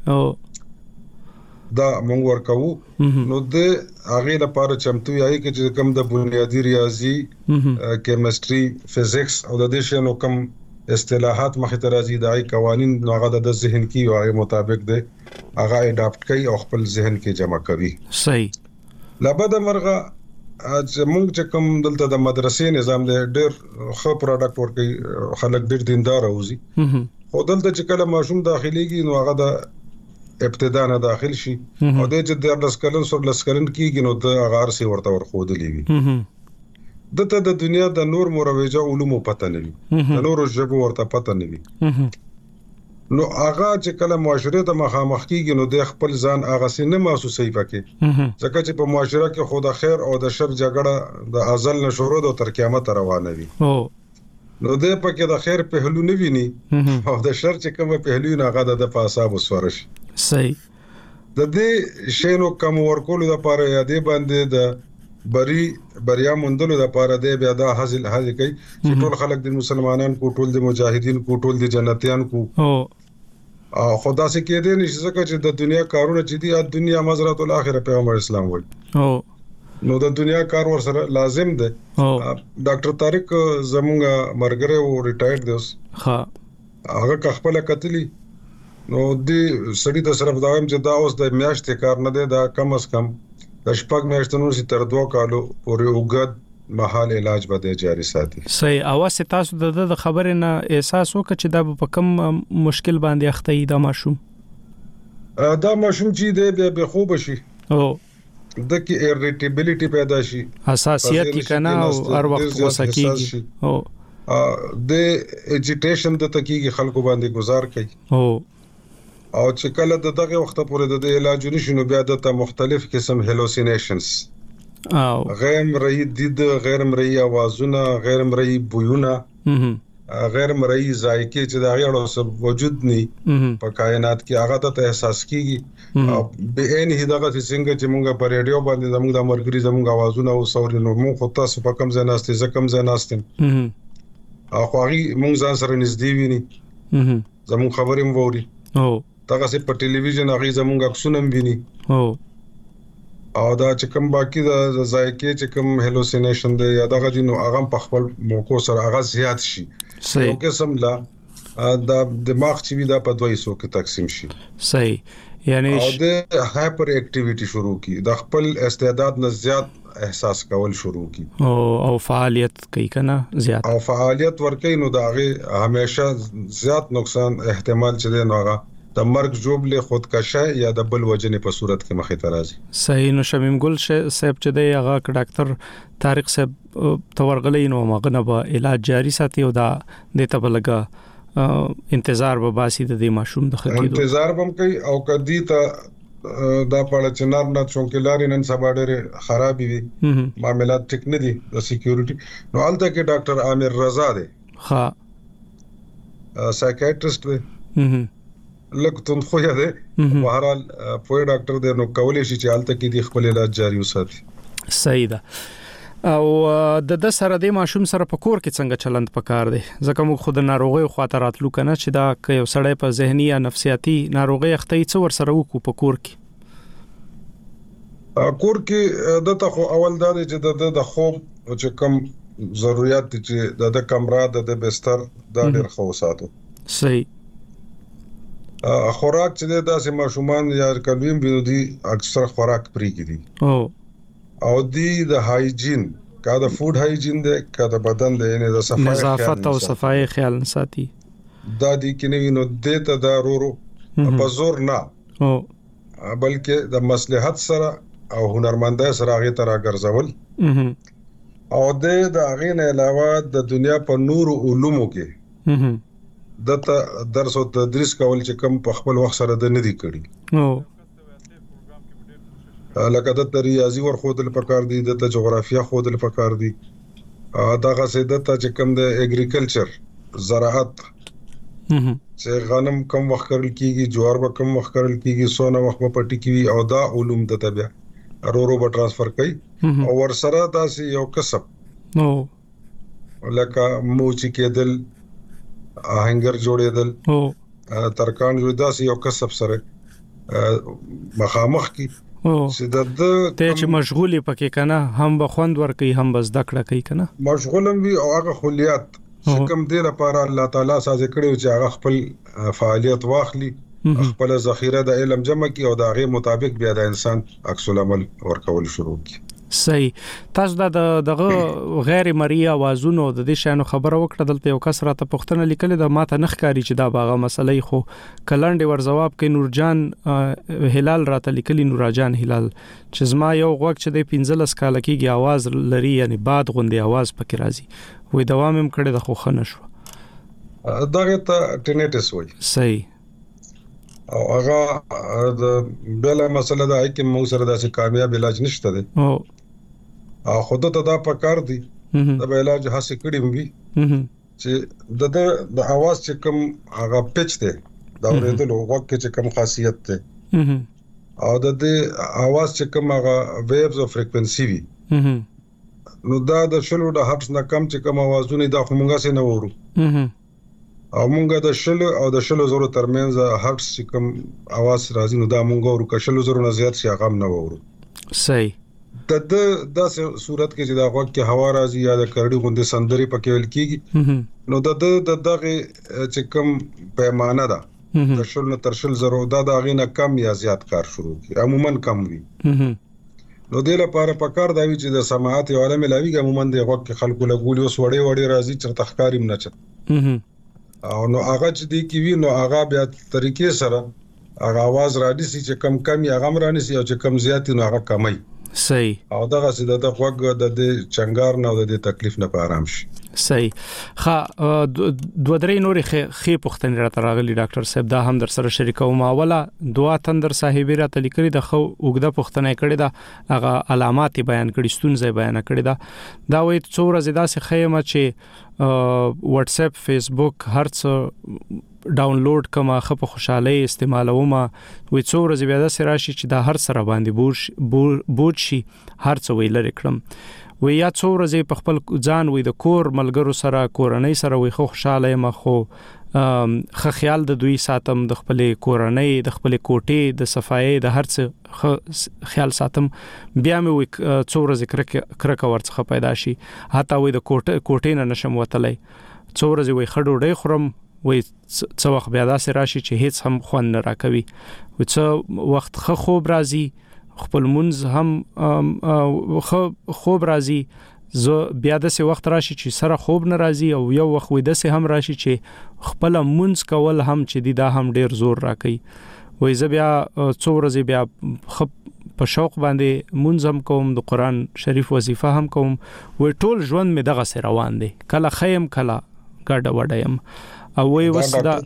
Speaker 8: دا مونږ ورکو. نو د هغه لپاره چمتو یای چې کوم د بنیادی ریاضي، کیمستري، فزیکس او د دې شنو کوم اصطلاحات مخې ته راځي، دای قوانین نو هغه د ذهن کې او هغه مطابق دی هغه اډاپټ کوي او خپل ذهن کې جمع کوي.
Speaker 5: صحیح.
Speaker 8: لابد مرغه مونږ چې کوم دلته د مدرسې نظام دی ډېر ښه پروډکټ ورکوي، خلک ډېر دیندار اوسي. خو دلته چې کله ماشوم داخليږي نو هغه د ابتدا نه داخل شي او د 10 کلن سر لسکلن کېږي نو د هغه ارسي ورته ورخودلې وي. دته د دنیا د نور مروجه علوم پته نه وي، د نور ژبو ورته پته نه وي. نو هغه چې کله معاشره ته مخامخ کیږي نو د خپل ځان هغه سینه محسوسي پکې، ځکه چې په معاشره کې خو د خیر او د شر جګړه د ازل نه شروع د تر قیامت روانه وي. نو د پکې د خیر پهلو نه ویني او د شر چې کومه پهلو نه هغه د پاساب وسورش.
Speaker 5: صحیح.
Speaker 8: د دې شینو کم ورکول د پاره یا دې باندې د بریا مندلو د پاره دې بیا دا حاصل کوي چې ټول خلک د مسلمانان کو ټول د مجاهدین کو ټول د جنتیان کو او خدا سي کې دې نشي ځکه چې د دنیا کارونه چې دي دنیا مزرعه الاخره پیغمبر اسلام وایي نو د دنیا کار ور سره لازم ده. ډاکټر طارق زمونږ مرګره و ریټایرډ دی اوس. هغه خپل کتلی نو دې سړی د صرف دا هم چې دا اوس د میاشتې کار نه دی دا کم از کم د شپږ میاشتونو سي تر 2 کالو پورې وګد محل علاج به جاری ساتي.
Speaker 5: صحیح. اواز تاسو د خبرې نه احساس وکړ چې دا په کم مشکل باندې اخته ای دا ماشوم چې دی به خوب شي د کې ایریټیبিলিټی پیدا شي حساسیت کی کنه او هر وخت وسکیږي
Speaker 8: د اجیټیشن د تکیږي خلکو باندې گزار کوي او چې کله د دغه وخت پورې د علاج نشو بیا د مختلف قسم هلوسینیشنز
Speaker 5: او
Speaker 8: غیر مرئی دید غیر مرئی اوازونه غیر مرئی بویونه غیر مرئی ذایقه چې د غیړو سب وجود نه په کائنات کې هغه ته احساس کیږي او به ان هداغه څنګه چې موږ په ریډیو باندې زموږ د مرګري زموږ اوازونه او سورینو موږ خو تاسو په کم ځای ناستې زکم ځای ناستم او خوري موږ ځان سره نږدې ویني زموږ خبرې مو ووري دغه سه په ټلویزیون هغه زموږ عکسونه ویني او دا چې کوم باقی د ذایقه چې کوم هلوسینیشن دی یا دغه دینو هغه په خپل موکو سره هغه زیات شي
Speaker 5: صحیح
Speaker 8: قسم لا دا دماغ چې وی دا په 200 کې تقسیم شي
Speaker 5: صحیح یعنی
Speaker 8: او د هایپر اکټیویټی شروع کی د خپل استعداد نه زیات احساس کول شروع کی
Speaker 5: او فعالیت کوي کنه زیات
Speaker 8: او فعالیت ورکوي نو دا هغه همیشه زیات نقصان احتمال چې دی نو هغه د مرګ جوړلې خودکشه یا د بل وجنې په صورت کې مخې ته راځي.
Speaker 5: صحیح. نو شمیم ګل صاحب چې دی هغه ډاکټر طارق صاحب تورغلې نو ماغه به علاج جاری ساتي او دا د تبلګه انتظار به باسي د دې ماشوم د خکېدو
Speaker 8: انتظار بم کوي او کدی ته دا پړ چنار نه چونکلاري نن سبا ډېر خراب وي معاملات ټیک نه دي د سکیورټي نو الته کې ډاکټر عامر رضا دی سایکیاټریسټ دی لکه خو یا ده بهرحال پوی ډاکټر دی نو کولې شي چې حالت کې د خپل علاج جاری وساتي.
Speaker 5: صحیح ده. او د سره د ماشوم سره په کور کې څنګه چلند پکار دی ځکه موږ خود ناروغي خاطرات لو کنه چې دا یو سړی په ذهني یا نفسیاتي ناروغي اخته څو ور سره وکړو په کور کې
Speaker 8: دته خو اول دا چې د خوب چې کم ضرورت چې د کمره د بستر دا ډېر خو ساتو.
Speaker 5: صحیح.
Speaker 8: خوراک چې داسې ماشومان یا کلویم بيدي اکثر خوراک پریږي دي او دی د هایجین کا د فود هایجین ده کا د بدن د نه د صفای
Speaker 5: نظافت او صفای خیال ساتي
Speaker 8: دا دي کې نه وینو د ته ضرورو په زور نه بلکې د مصلحت سره او هنرمندۍ سره هغه تر راګرځول او د هغه نه علاوه د دنیا په نور علومو کې دته درس او تدریس کول چې کم په خپل وخت سره د ندي کړي لکه د ریاضي ور خودل پکار دي د جغرافیا خودل پکار دي داغه سیدته چې کم د اګریکلچر زراعت چې غنم کم وخت کرل کیږي جوار به کم وخت کرل کیږي سونه وخت په پټی کیږي او دا علوم د تبع ارورو به ترانسفر کوي او ور سره داسې یو کسب لکه موچی کېدل آهنګر جوړېدل ترکان جوړ داسې یو کسب سره مخامخ کی
Speaker 5: ته چې مشغولې پکې کنه هم بخوند ور کوي هم بس دکړه کوي کنه
Speaker 8: مشغولم وي او هغه خلیات چې کوم دی لپاره الله تعالی ساز کړو چې هغه خپل فعالیت واخلي خپل ذخیره د علم جمع کی او د هغه مطابق بیا د انسان عکس العمل ورکول شروع کی.
Speaker 5: صحیح. تاسو دغه غیر مرئی اوازونو د دې شانو خبره وکړه دلته یو کس راته پوښتنه لیکل د ماته نخکاری چې دا باغه مسلې خو کلنډ ور جواب کوي نورجان هلال راته لیکلی نورجان هلال چې زما یو غوږ چې د 15 کال کېږي आवाज لري یعنی باد غوندي आवाज پکې راځي وې دوام هم کړي د خو خنه شو
Speaker 8: دغه ته ټینیټس وای.
Speaker 5: صحیح.
Speaker 8: او هغه د بل مسله دا چې موږ سره داسې کامیاب علاج نشته دی او خود ته دا پکار دی د علاج حاصل کړي وي چې د اواز چې کوم هغه پچ دی دا ورېدل وګ کې چې کوم خاصیت دی او د دې आवाज چې کوم هغه ویوز او فریکوئنسي وي نو دا د شلو د هرټز نه کم چې کوم आवाजونه دا خو مونږه سي نه وورو او مونږه د شلو او د شلو زرو ترمنځ هرټز چې کوم आवाज راځي نو دا مونږه ورو کشلو زرو نه زیات شي هغه نه وورو
Speaker 5: صحیح
Speaker 8: د صورت کې چې دا وخت کې هوا راځي یا د کرړی غوندې سندري پکې ول کیږي نو د دغه چې کوم پیمانه ده د شل تر شل زرو دا غینه کم یا زیات کار شروع کی عموما کم وي نو د لپاره پکار دا وی چې د سماعت عالم لاوی عموما د وخت کې خلکو لګولي اوس وړي راځي چې تخکاری نه چت او نو هغه چې دی کی وی نو هغه بیا طریقې سره هغه आवाज را دي چې کم یا غم رانی سي او چې کم زیات نو هغه کمای
Speaker 5: صحیح
Speaker 8: او دغه سي د خوګ د چنګار نه او د تکلیف نه په آرام شي
Speaker 5: صحیح دوه درې نورې خې پوښتنې راته راغلي ډاکټر صاحب دا هم در سره شریکوم اوله دعا تندر صاحب راته لیکلي د خو وګړه پوښتنه کړې ده هغه علامات بیان کړي ستونزې بیان کړي دا وایي څو ورځې داسې خیمه چې واتس اپ فیسبوک هرڅ ډاونلوډ کما خپ خوشاله استعمالوم وي څو ورځې بیا د سراشي چې دا هر سره باندې بوج شي هرڅ ویل کړم وی یا څو ورځې په خپل ځان وي د کور ملګرو سره کورنۍ سره وي خو خوشاله یم خو خیال د دوی ساتم د خپل کورنۍ د خپل کوټې د صفایي د هرڅ خیال ساتم بیا مې وي څو ورځې کرکه ورڅخه پیدا شي حتی وي د کوټې نه نشم وتلای څو ورځې وي خډوډۍ خورم وي څو وخت بیا داسې راشي چې هیڅ هم خوان نه راکوي و څو وخت خوب راځي خپل منځ هم خوب راځي زه بیا د څه وخت راشي چې سره خوب نه راځي او یو وخت وې د څه هم راشي چې خپل منځ کول هم چې دا هم ډیر زور راکوي وې زه بیا څو ورځې بیا په شوق باندې منځ هم کوم د قران شریف وظیفه هم کوم وې ټول ژوند می دغه سره روان دي کله خیم کله ګډ وډایم او وې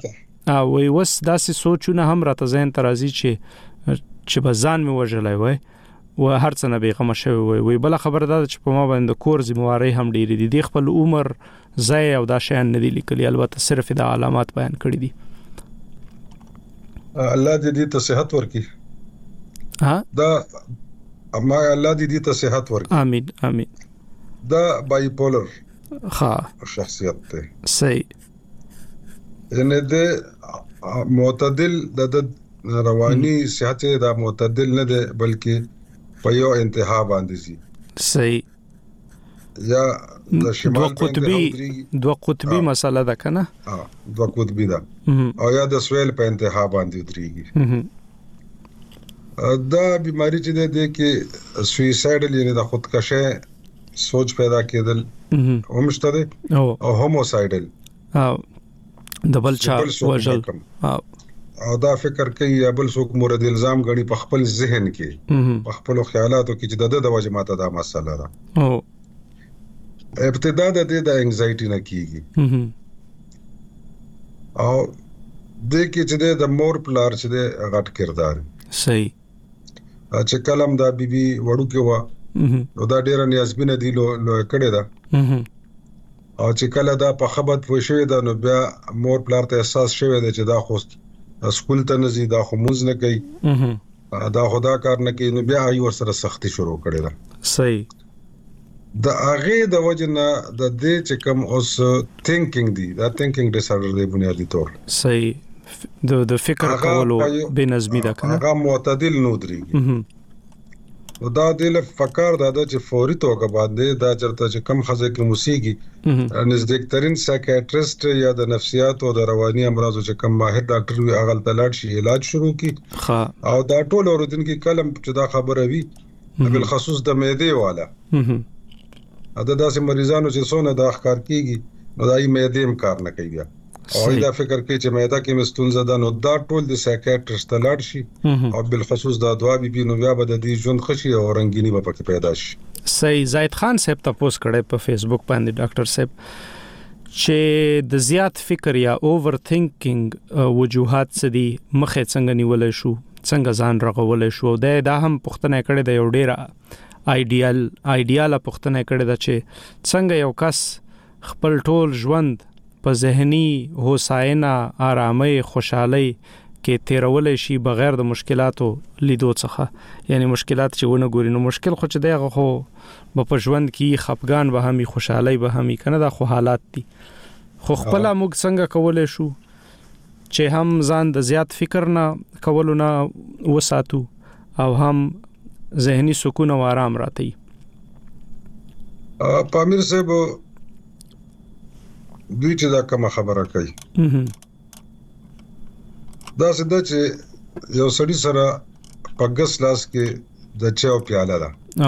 Speaker 5: وس داسې سوچونه هم راته ذهن ترازی چې بزان مې وژلای وای و هر څه نه بیغم شوی وي بل خبر ده چې په ما باندې کور ذمہواری هم ډېری دي د خپل عمر ځای او دا شیان نه دي لیکلي البته صرف د علامات بیان کړی دي
Speaker 8: الله دې ته صحت ورکړي دا اما الله دې ته صحت ورکړي
Speaker 5: امين امين
Speaker 8: دا بایپولر شخصیت ته صحیح یعنی د معتدل د رواني صحت دا معتدل نه ده بلکې په یو انتها باندې سي
Speaker 5: صحیح
Speaker 8: یا د شمال
Speaker 5: دوه قطبي مسله ده کنه
Speaker 8: دوه قطبي ده او یا د سویل په انتها باندې دريږي دا بیماری چې ده کې سویسایډل یعنی د خودکشه سوچ پیدا کېدل همشته ده او هوموسایډل
Speaker 5: د بل چا وژل
Speaker 8: او دا فکر کوي یا بل څوک مورد الزام غړي په خپل ذهن کې په خپل خیالاتو کې چې د وجه ماته دا مسله ده ابتدا د انګزایټي نه کیږي او د کې چې د مور پلار چې د غټ کردار
Speaker 5: صحیح
Speaker 8: چې کلم دا بیبي وړو کې و نو دا ډیر نیازبینه دی لو کړه دا او چې کله دا په خبرت وشوي دا نو بیا مور پلار ته احساس شوی دی چې دا خوست سکول ته نزي دا خو موز نه کوي دا خدا کار نه کوي نو بیا ای ور سره سختي شروع کړي دا
Speaker 5: صحیح
Speaker 8: د هغه د وجنه د دې چې کوم اوس تھینکینګ دی دا تھینکینګ ډیس آرډر دی بنیادی طور
Speaker 5: صحیح د فکر کولو بے نظمی دا کنه
Speaker 8: هغه معتدل نو دريږي نو دا د فکر دا چې فوري توګه باندې دا چرته چې کم خزه کې موسیقي نزدیکترین سایکیاټریست یا د نفسیات او د رواني امراضو چې کم ماهر ډاکټر وي هغه تلاړ شي علاج شروع کی او دا ټول اوردن کې کلم چې دا خبره وي بل خصوص د معده والا دا داسې مریضانو چې څونه د اخکار کیږي نو دای معده هم کار نه کوي او دا فکر کوي چې معده کې مستونزه ده نو دا ټول د سایکیاټریست تلاړ شي او بل خصوص د دوا بي نو بیا به د دې ژوند خشي او رنگینی به پکې پیدا شي
Speaker 5: صحیح زاید خان صاحب تاسو کړه په فیسبوک باندې ډاکټر صاحب چې د زیات فکر یا اوور تھینکینګ وجوهات څه دي مخه څنګه نیولای شو څنګه ځان رغولای شو دا هم پوښتنه کړې د یو ډیر ایډیال پوښتنه کړې ده چې څنګه یو کس خپل ټول ژوند په ذهني هوساینه آرامۍ خوشحالي کې تیرولې شي بغیر د مشکلاتو لیدو څخه یعنی مشکلات چې ونه ګوري نو مشکل خو چې دغه خو په ژوند کې خپګان به همي خوشحالي به همي کنه دا خو حالات دي خو خپل موږ څنګه کولای شو چې هم ځان د زیات فکر نه کولو نه وساتو او هم ذهني سکون او آرام راځي
Speaker 8: پامیر صاحب دوی چې دا کوم خبره کوي دا سده چې یو سړی سره په ګس لاس کې د چاو پیاله ده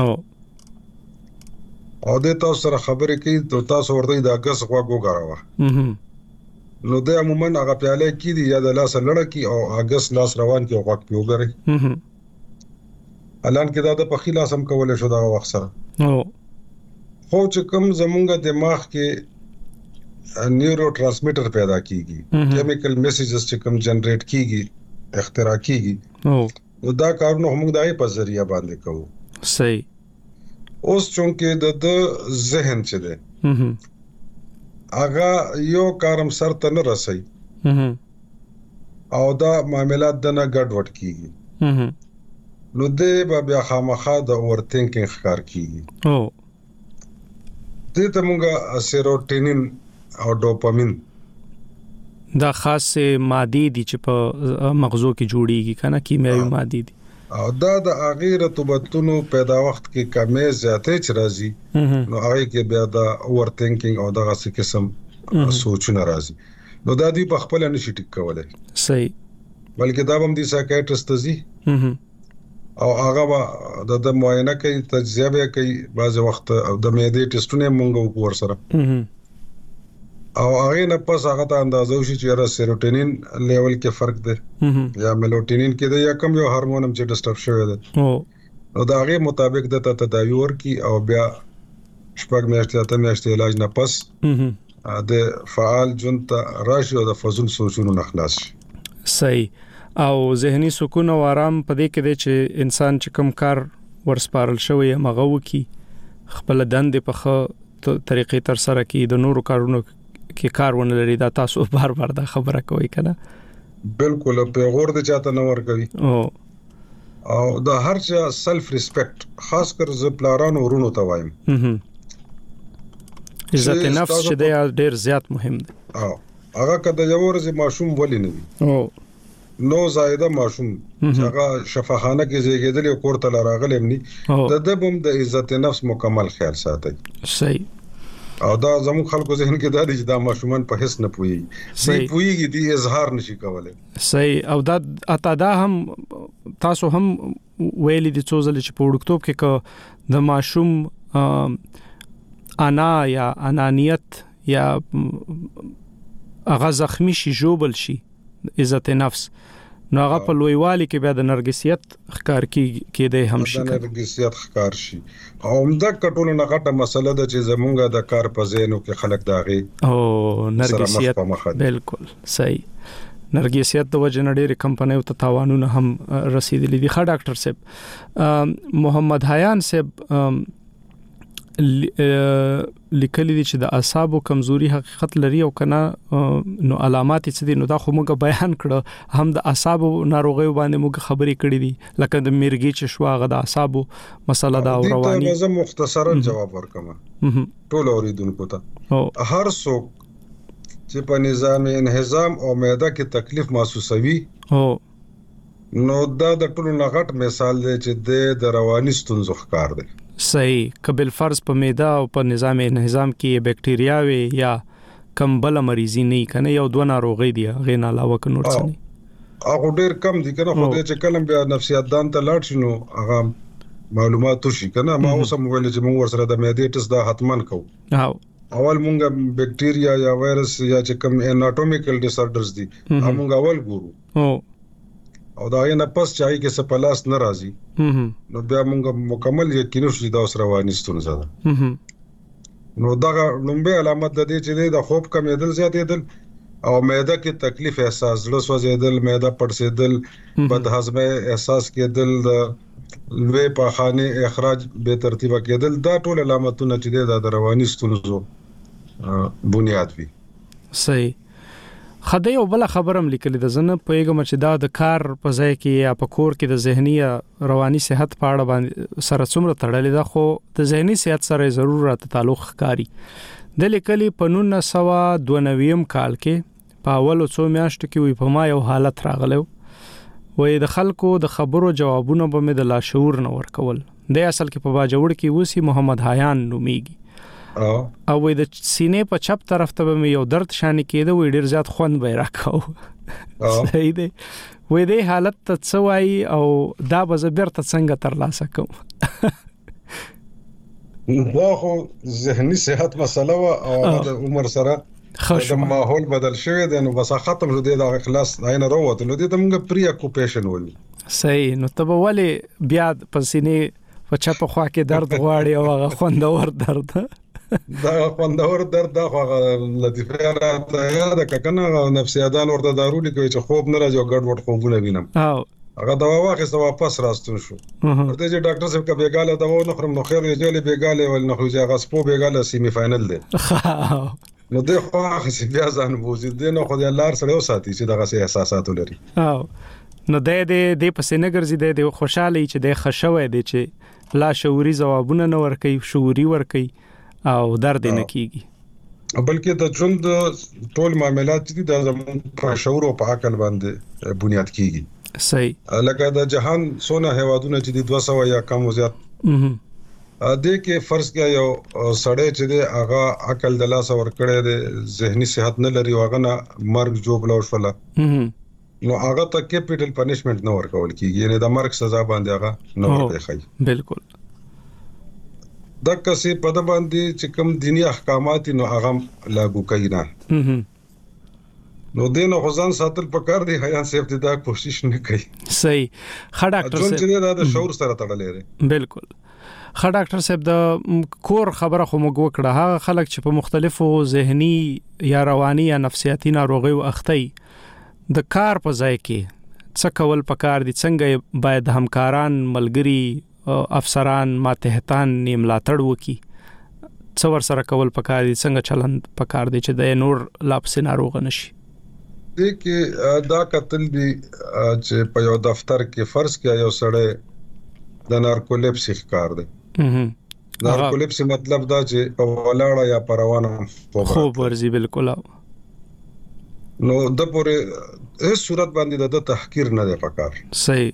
Speaker 8: او د تاسو سره خبرې کوي ته تاسو ورته دا ګس غوږ وګراوه نو د عموما هغه پیاله کې دی یا د لاس لړ کې او اگست لاس روان کې غوږ پیوګري الان کې دا د پخې لاس هم کولای شو دا وخت سره خو چې کوم زمونږ دماغ کې نیورو ترانسمیټر پیدا کیږي کیمیکل میسیجز چې کوم جنریټ کیږي اختراع کیږي نو دا کارونه موږ دای په ذریعہ باندې کوو
Speaker 5: صحیح
Speaker 8: اوس چونکه د ذهن چې ده هغه یو کارم سر ته نه رسي او دا معاملات دنه ګډوډ کیږي نو د بیا خامخا د اور تھینکینګ ښکار کیږي دې ته موږ سیروټونین او ډوپامین
Speaker 5: دا خاصه ماده دي چې په مغزو کې جوړیږي کنه کیمیاوي ماده دي
Speaker 8: او دا د اغیر رطوبتونو پیدا وخت کې کمی زیاتې چ راځي نو هغه کې بیا دا اوور تھینکینګ او دغه څه قسم سوچونه راځي نو دا دی په خپل نشي ټیک کولای
Speaker 5: صحیح
Speaker 8: بلکې دا هم دي سایکیاټریست دي او هغه د معاینه کوي تجزیه کوي بعض وخت د معدې ټیسټونه مونږ ور سره او هغه نه پس هغه ته اندازو شي چې را سیروټونین لیول کې فرق دی یا میلاتونین کې دی یا کوم یو هورمون چې ډسټرب شوی دی نو دا هغه مطابق د تداوی ورکی او بیا شپږ میاشتې اته میاشتې علاج نه پس د فعال ژوند ته راشي او د فزول سوچونو نه خلاص شي
Speaker 5: صحیح او ذهني سکون او آرام پدې کې دی چې انسان چې کوم کار ورسپارل شوی مغه وکي خپل دندې په خه طریقې تر سره کې د نورو کارونو کې کارونه لري دا تاسو بار بار دا خبره کوي کنه
Speaker 8: بالکل په غور د چاته نه ور کوي او دا هر چا سلف ریسپیکټ خاص کر ز پلارانو ورونو ته وایم
Speaker 5: عزت نفس چې دی ډیر زیات مهم دی
Speaker 8: او هغه کده یو ورځ ماشوم ولې نه وي نو زائده ماشوم چې هغه شفاخانه کې زیږیدل او کور ته راغلی مني د دبم د عزت نفس مکمل خیال ساتي
Speaker 5: صحیح
Speaker 8: او دا زمو خلکو ذهن کې دا دي چې دا ماشومان په هیڅ نه پوي دي اظهار نشي کولای
Speaker 5: صحیح او دا اتا هم تاسو هم ویلي دي څوزل چې په وړکتوب کې د ماشوم انا یا انانیت یا هغه زخمی شي جوبل شي عزت نفس نو هغه په لویوالي کې بیا د نرګسیت ښکار کې دی هم شي
Speaker 8: د نرګسیت ښکار شي او همدا کټول نه غټه مسله ده چې زمونږه د کار په زینو کې خلک داغي
Speaker 5: او نرګسیت بالکل صحیح نرګسیت د وجه نړۍ کمپنیو ته تاوانونه هم رسیدلي دي ښه ډاکټر صاحب محمد حیان صاحب لیکلي دي چې د اعصابو کمزوري حقیقت لري او کنه نو علامات څه دي نو دا خو موږ بیان کړه هم د اعصابو ناروغي باندې موږ خبرې کړې دي لکه د میرګي چې شواغه د اعصابو مسله دا رواني
Speaker 8: دا زه مختصرا جواب ورکم ټول اوریدونکو ته هر څوک چې په نظام انهضام او معده کې تکلیف محسوسوي نو دا د ټولو نغټ مثال دی چې د رواني ستونزو ښکار دی
Speaker 5: صحیح قبل فرض په معده او په نظام انهضام کې بکټریاوي یا کم بل مریضي نه کنه یو دوه ناروغي دي غیر علاوه ک نور څه نه
Speaker 8: هغه ډیر کم دي کنه خو دې چې کلم بیا نفسیات دان ته لاړ شنو هغه معلومات شي کنه ما اوس هم ویل چې موږ ورسره د معدې ټس دا حتمان کوو اول مونږه بکټریا یا وایرس یا چې کوم اناټومیکل ډیس آرډرز دي موږ اول ګورو او دا نه پس چای کې سپلاس ناراضي نو بیا موږ مکمل یقین شو دا اوس رواني ستونزه ده نو دا لومبه علامت د دې چې د خوب کمیدل زیاتېدل او معده کې تکلیف احساس زړه سوځېدل معده پړسېدل بد هضمه احساس کېدل د لوی په خانه اخراج به ترتیب کېدل دا ټول علامتونه چې د رواني ستونزو بنیاد وي
Speaker 5: صحیح خدای او بل خبرم لیکل د زنه پېګم چې دا د کار په ځای کې یا په کور کې د ذهني رواني صحت په اړه باندې سره څومره تړلې ده خو د ذهني صحت سره ضرورت تعلق ښکاری د لیکلي په 1992 کال کې په اولو څو میاشتو کې وي په ما یو حالت راغلی وې د خلکو د خبرو جوابونه به مې د لاشعور نه ورکول د اصل کې په باجوړ کې وسی محمد حیان نوميږي او وې د سینې په چپ طرف ته مې یو درد شانې کېده وې ډیر زیات خوند به راکاو صحیح دی وې د حالت ته څوای او دا به زبرته څنګه تر لاسه کوم
Speaker 8: دا خو ذهني صحت مسله او د عمر سره د ماحول بدل شوی دی نو بس ختم شو دی د اخلاص عین وروته نو دې ته موږ پری اکوپیشن ولې
Speaker 5: صحیح نو ته ولې بیا په سینې په چپ خوا کې درد غواړي او هغه خوندور درد
Speaker 8: دا خوندور درد دا خو لطیفه راته یاد ککنه نفسیادان ورته دارو لیکي چې خوب نه راځي او ګډ وډ خوبونه وینم هغه دوا واخیسته واپس راستون شو ورته چې ډاکټر صاحب کا بیګاله دوا نه خورم نو خیر یې جوړې بیګاله ول نه خو چې هغه سپو بیګاله سیمی فائنل دی نو د خو هغه بیا ځان بوزي د نو خو د لار سره وساتي چې دغه سه احساسات لري
Speaker 5: نو د پسې نه ګرځي د خوشاله چې د خښوي دی چې لا شعوري جوابونه نه ورکي شعوري ورکي او درد نه کیږي
Speaker 8: بلکې د ژوند ټول معاملات چې د زمون په شعور او په عقل باندې بنیاد کیږي
Speaker 5: صحیح
Speaker 8: لکه د جهان سونه هوادونه چې د 200 یا کم زیات د کې فرض کیا یو سړی چې د هغه عقل د لاس ور کړی د ذهني صحت نه لري هغه نه مرګ جوړ لور شول نو هغه ته کیپټل پنیشمنت نه ورکول کیږي یعنی د مرګ سزا باندې هغه نه ورکړي
Speaker 5: بالکل
Speaker 8: دا کسي په د باندې چې کوم دینی احکامات نو هغه لاګو کوي نه نو دینه غزان ساتل پکار دی حیان سیف دا کوشش نه کوي
Speaker 5: صحیح خا ډاکټر صاحب
Speaker 8: چې دا شعور سره تړلې دی
Speaker 5: بالکل خا ډاکټر صاحب د کور خبره خو موږ وکړه هغه خلک چې په مختلفو ذهني یا رواني یا نفسیاتي ناروغیو اخته د کار په ځای کې څه کول پکار دي څنګه باید همکاران ملګری افسران ماتحتان ملاتړ وکي څور سره کول پکار دي څنګه چلند پکار دي چې د نور لاپس ناروغ نشي
Speaker 8: د کې دا قتل دي چې په یو دفتر کې فرض کیا یو سړی د نارکولیپسي ښکار دی نارکولیپسي مطلب دا چې په ولاړه یا پروانه
Speaker 5: خوب ورزي بالکل
Speaker 8: نو د پورې هیڅ صورت باندې د تحقیر نه دی پکار
Speaker 5: صحیح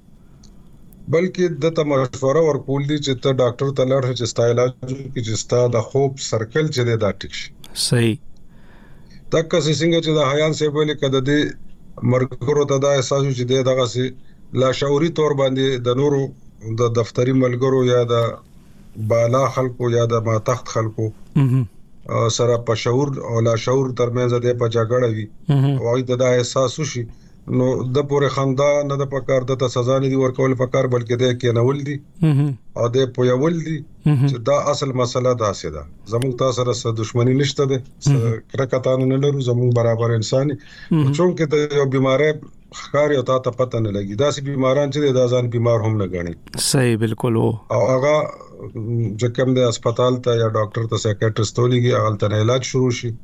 Speaker 8: بلکې د مشوره ورکول دي چې ته ډاکټر ته لاړ چې ستا علاج کې چې ستا د خوب سرکل چې دا ټیک شي
Speaker 5: صحیح
Speaker 8: تک څنګه چې د حیان سه ویل کده د مرګورو ته دا احساس چې دغه سي لا شعوري تور باندې د نورو د دفتری ملګرو یا د بالا خلکو یا د ما تخت خلکو سره په شعور او لا شعور ترمنځ د په جګړه وي او دا احساس وشي نو د پوره خندا نه د پکار د سزا نه دی ورکول پکار بلکې د کې نول دي او د پویول دي چې دا اصل مسله دا سده زموږ تاسو سره دښمنی نشته ده کرکټان نه لرو زموږ برابر انساني چون کې د یو بیماری ښکار یو ته پته نه لګي دا سي بیماران چې د ځان بیمار هم نه غني
Speaker 5: صحیح بالکل او
Speaker 8: هغه چې کوم د هسپتال ته یا ډاکټر ته سایکیاټریست ولګي هغه ته علاج شروع شي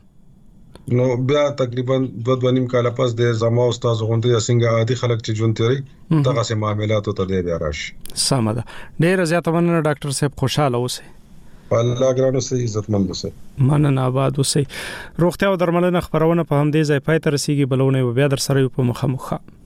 Speaker 8: نو بیا تقریبا 2.5 کال پس د زما استاد غونډه یا څنګه عادي خلک چې ژوند تیری دغه سه معاملات ته دی بیا راشي
Speaker 5: سمه ده ډیر زیات مننه ډاکټر صاحب خوشاله اوسئ
Speaker 8: الله ګرانو سه عزتمند اوسئ
Speaker 5: مننه آباد اوسئ روغتیا او درملنه خبرونه په همدې ځای پای ته رسیدي بلونه بیا در سره په مخه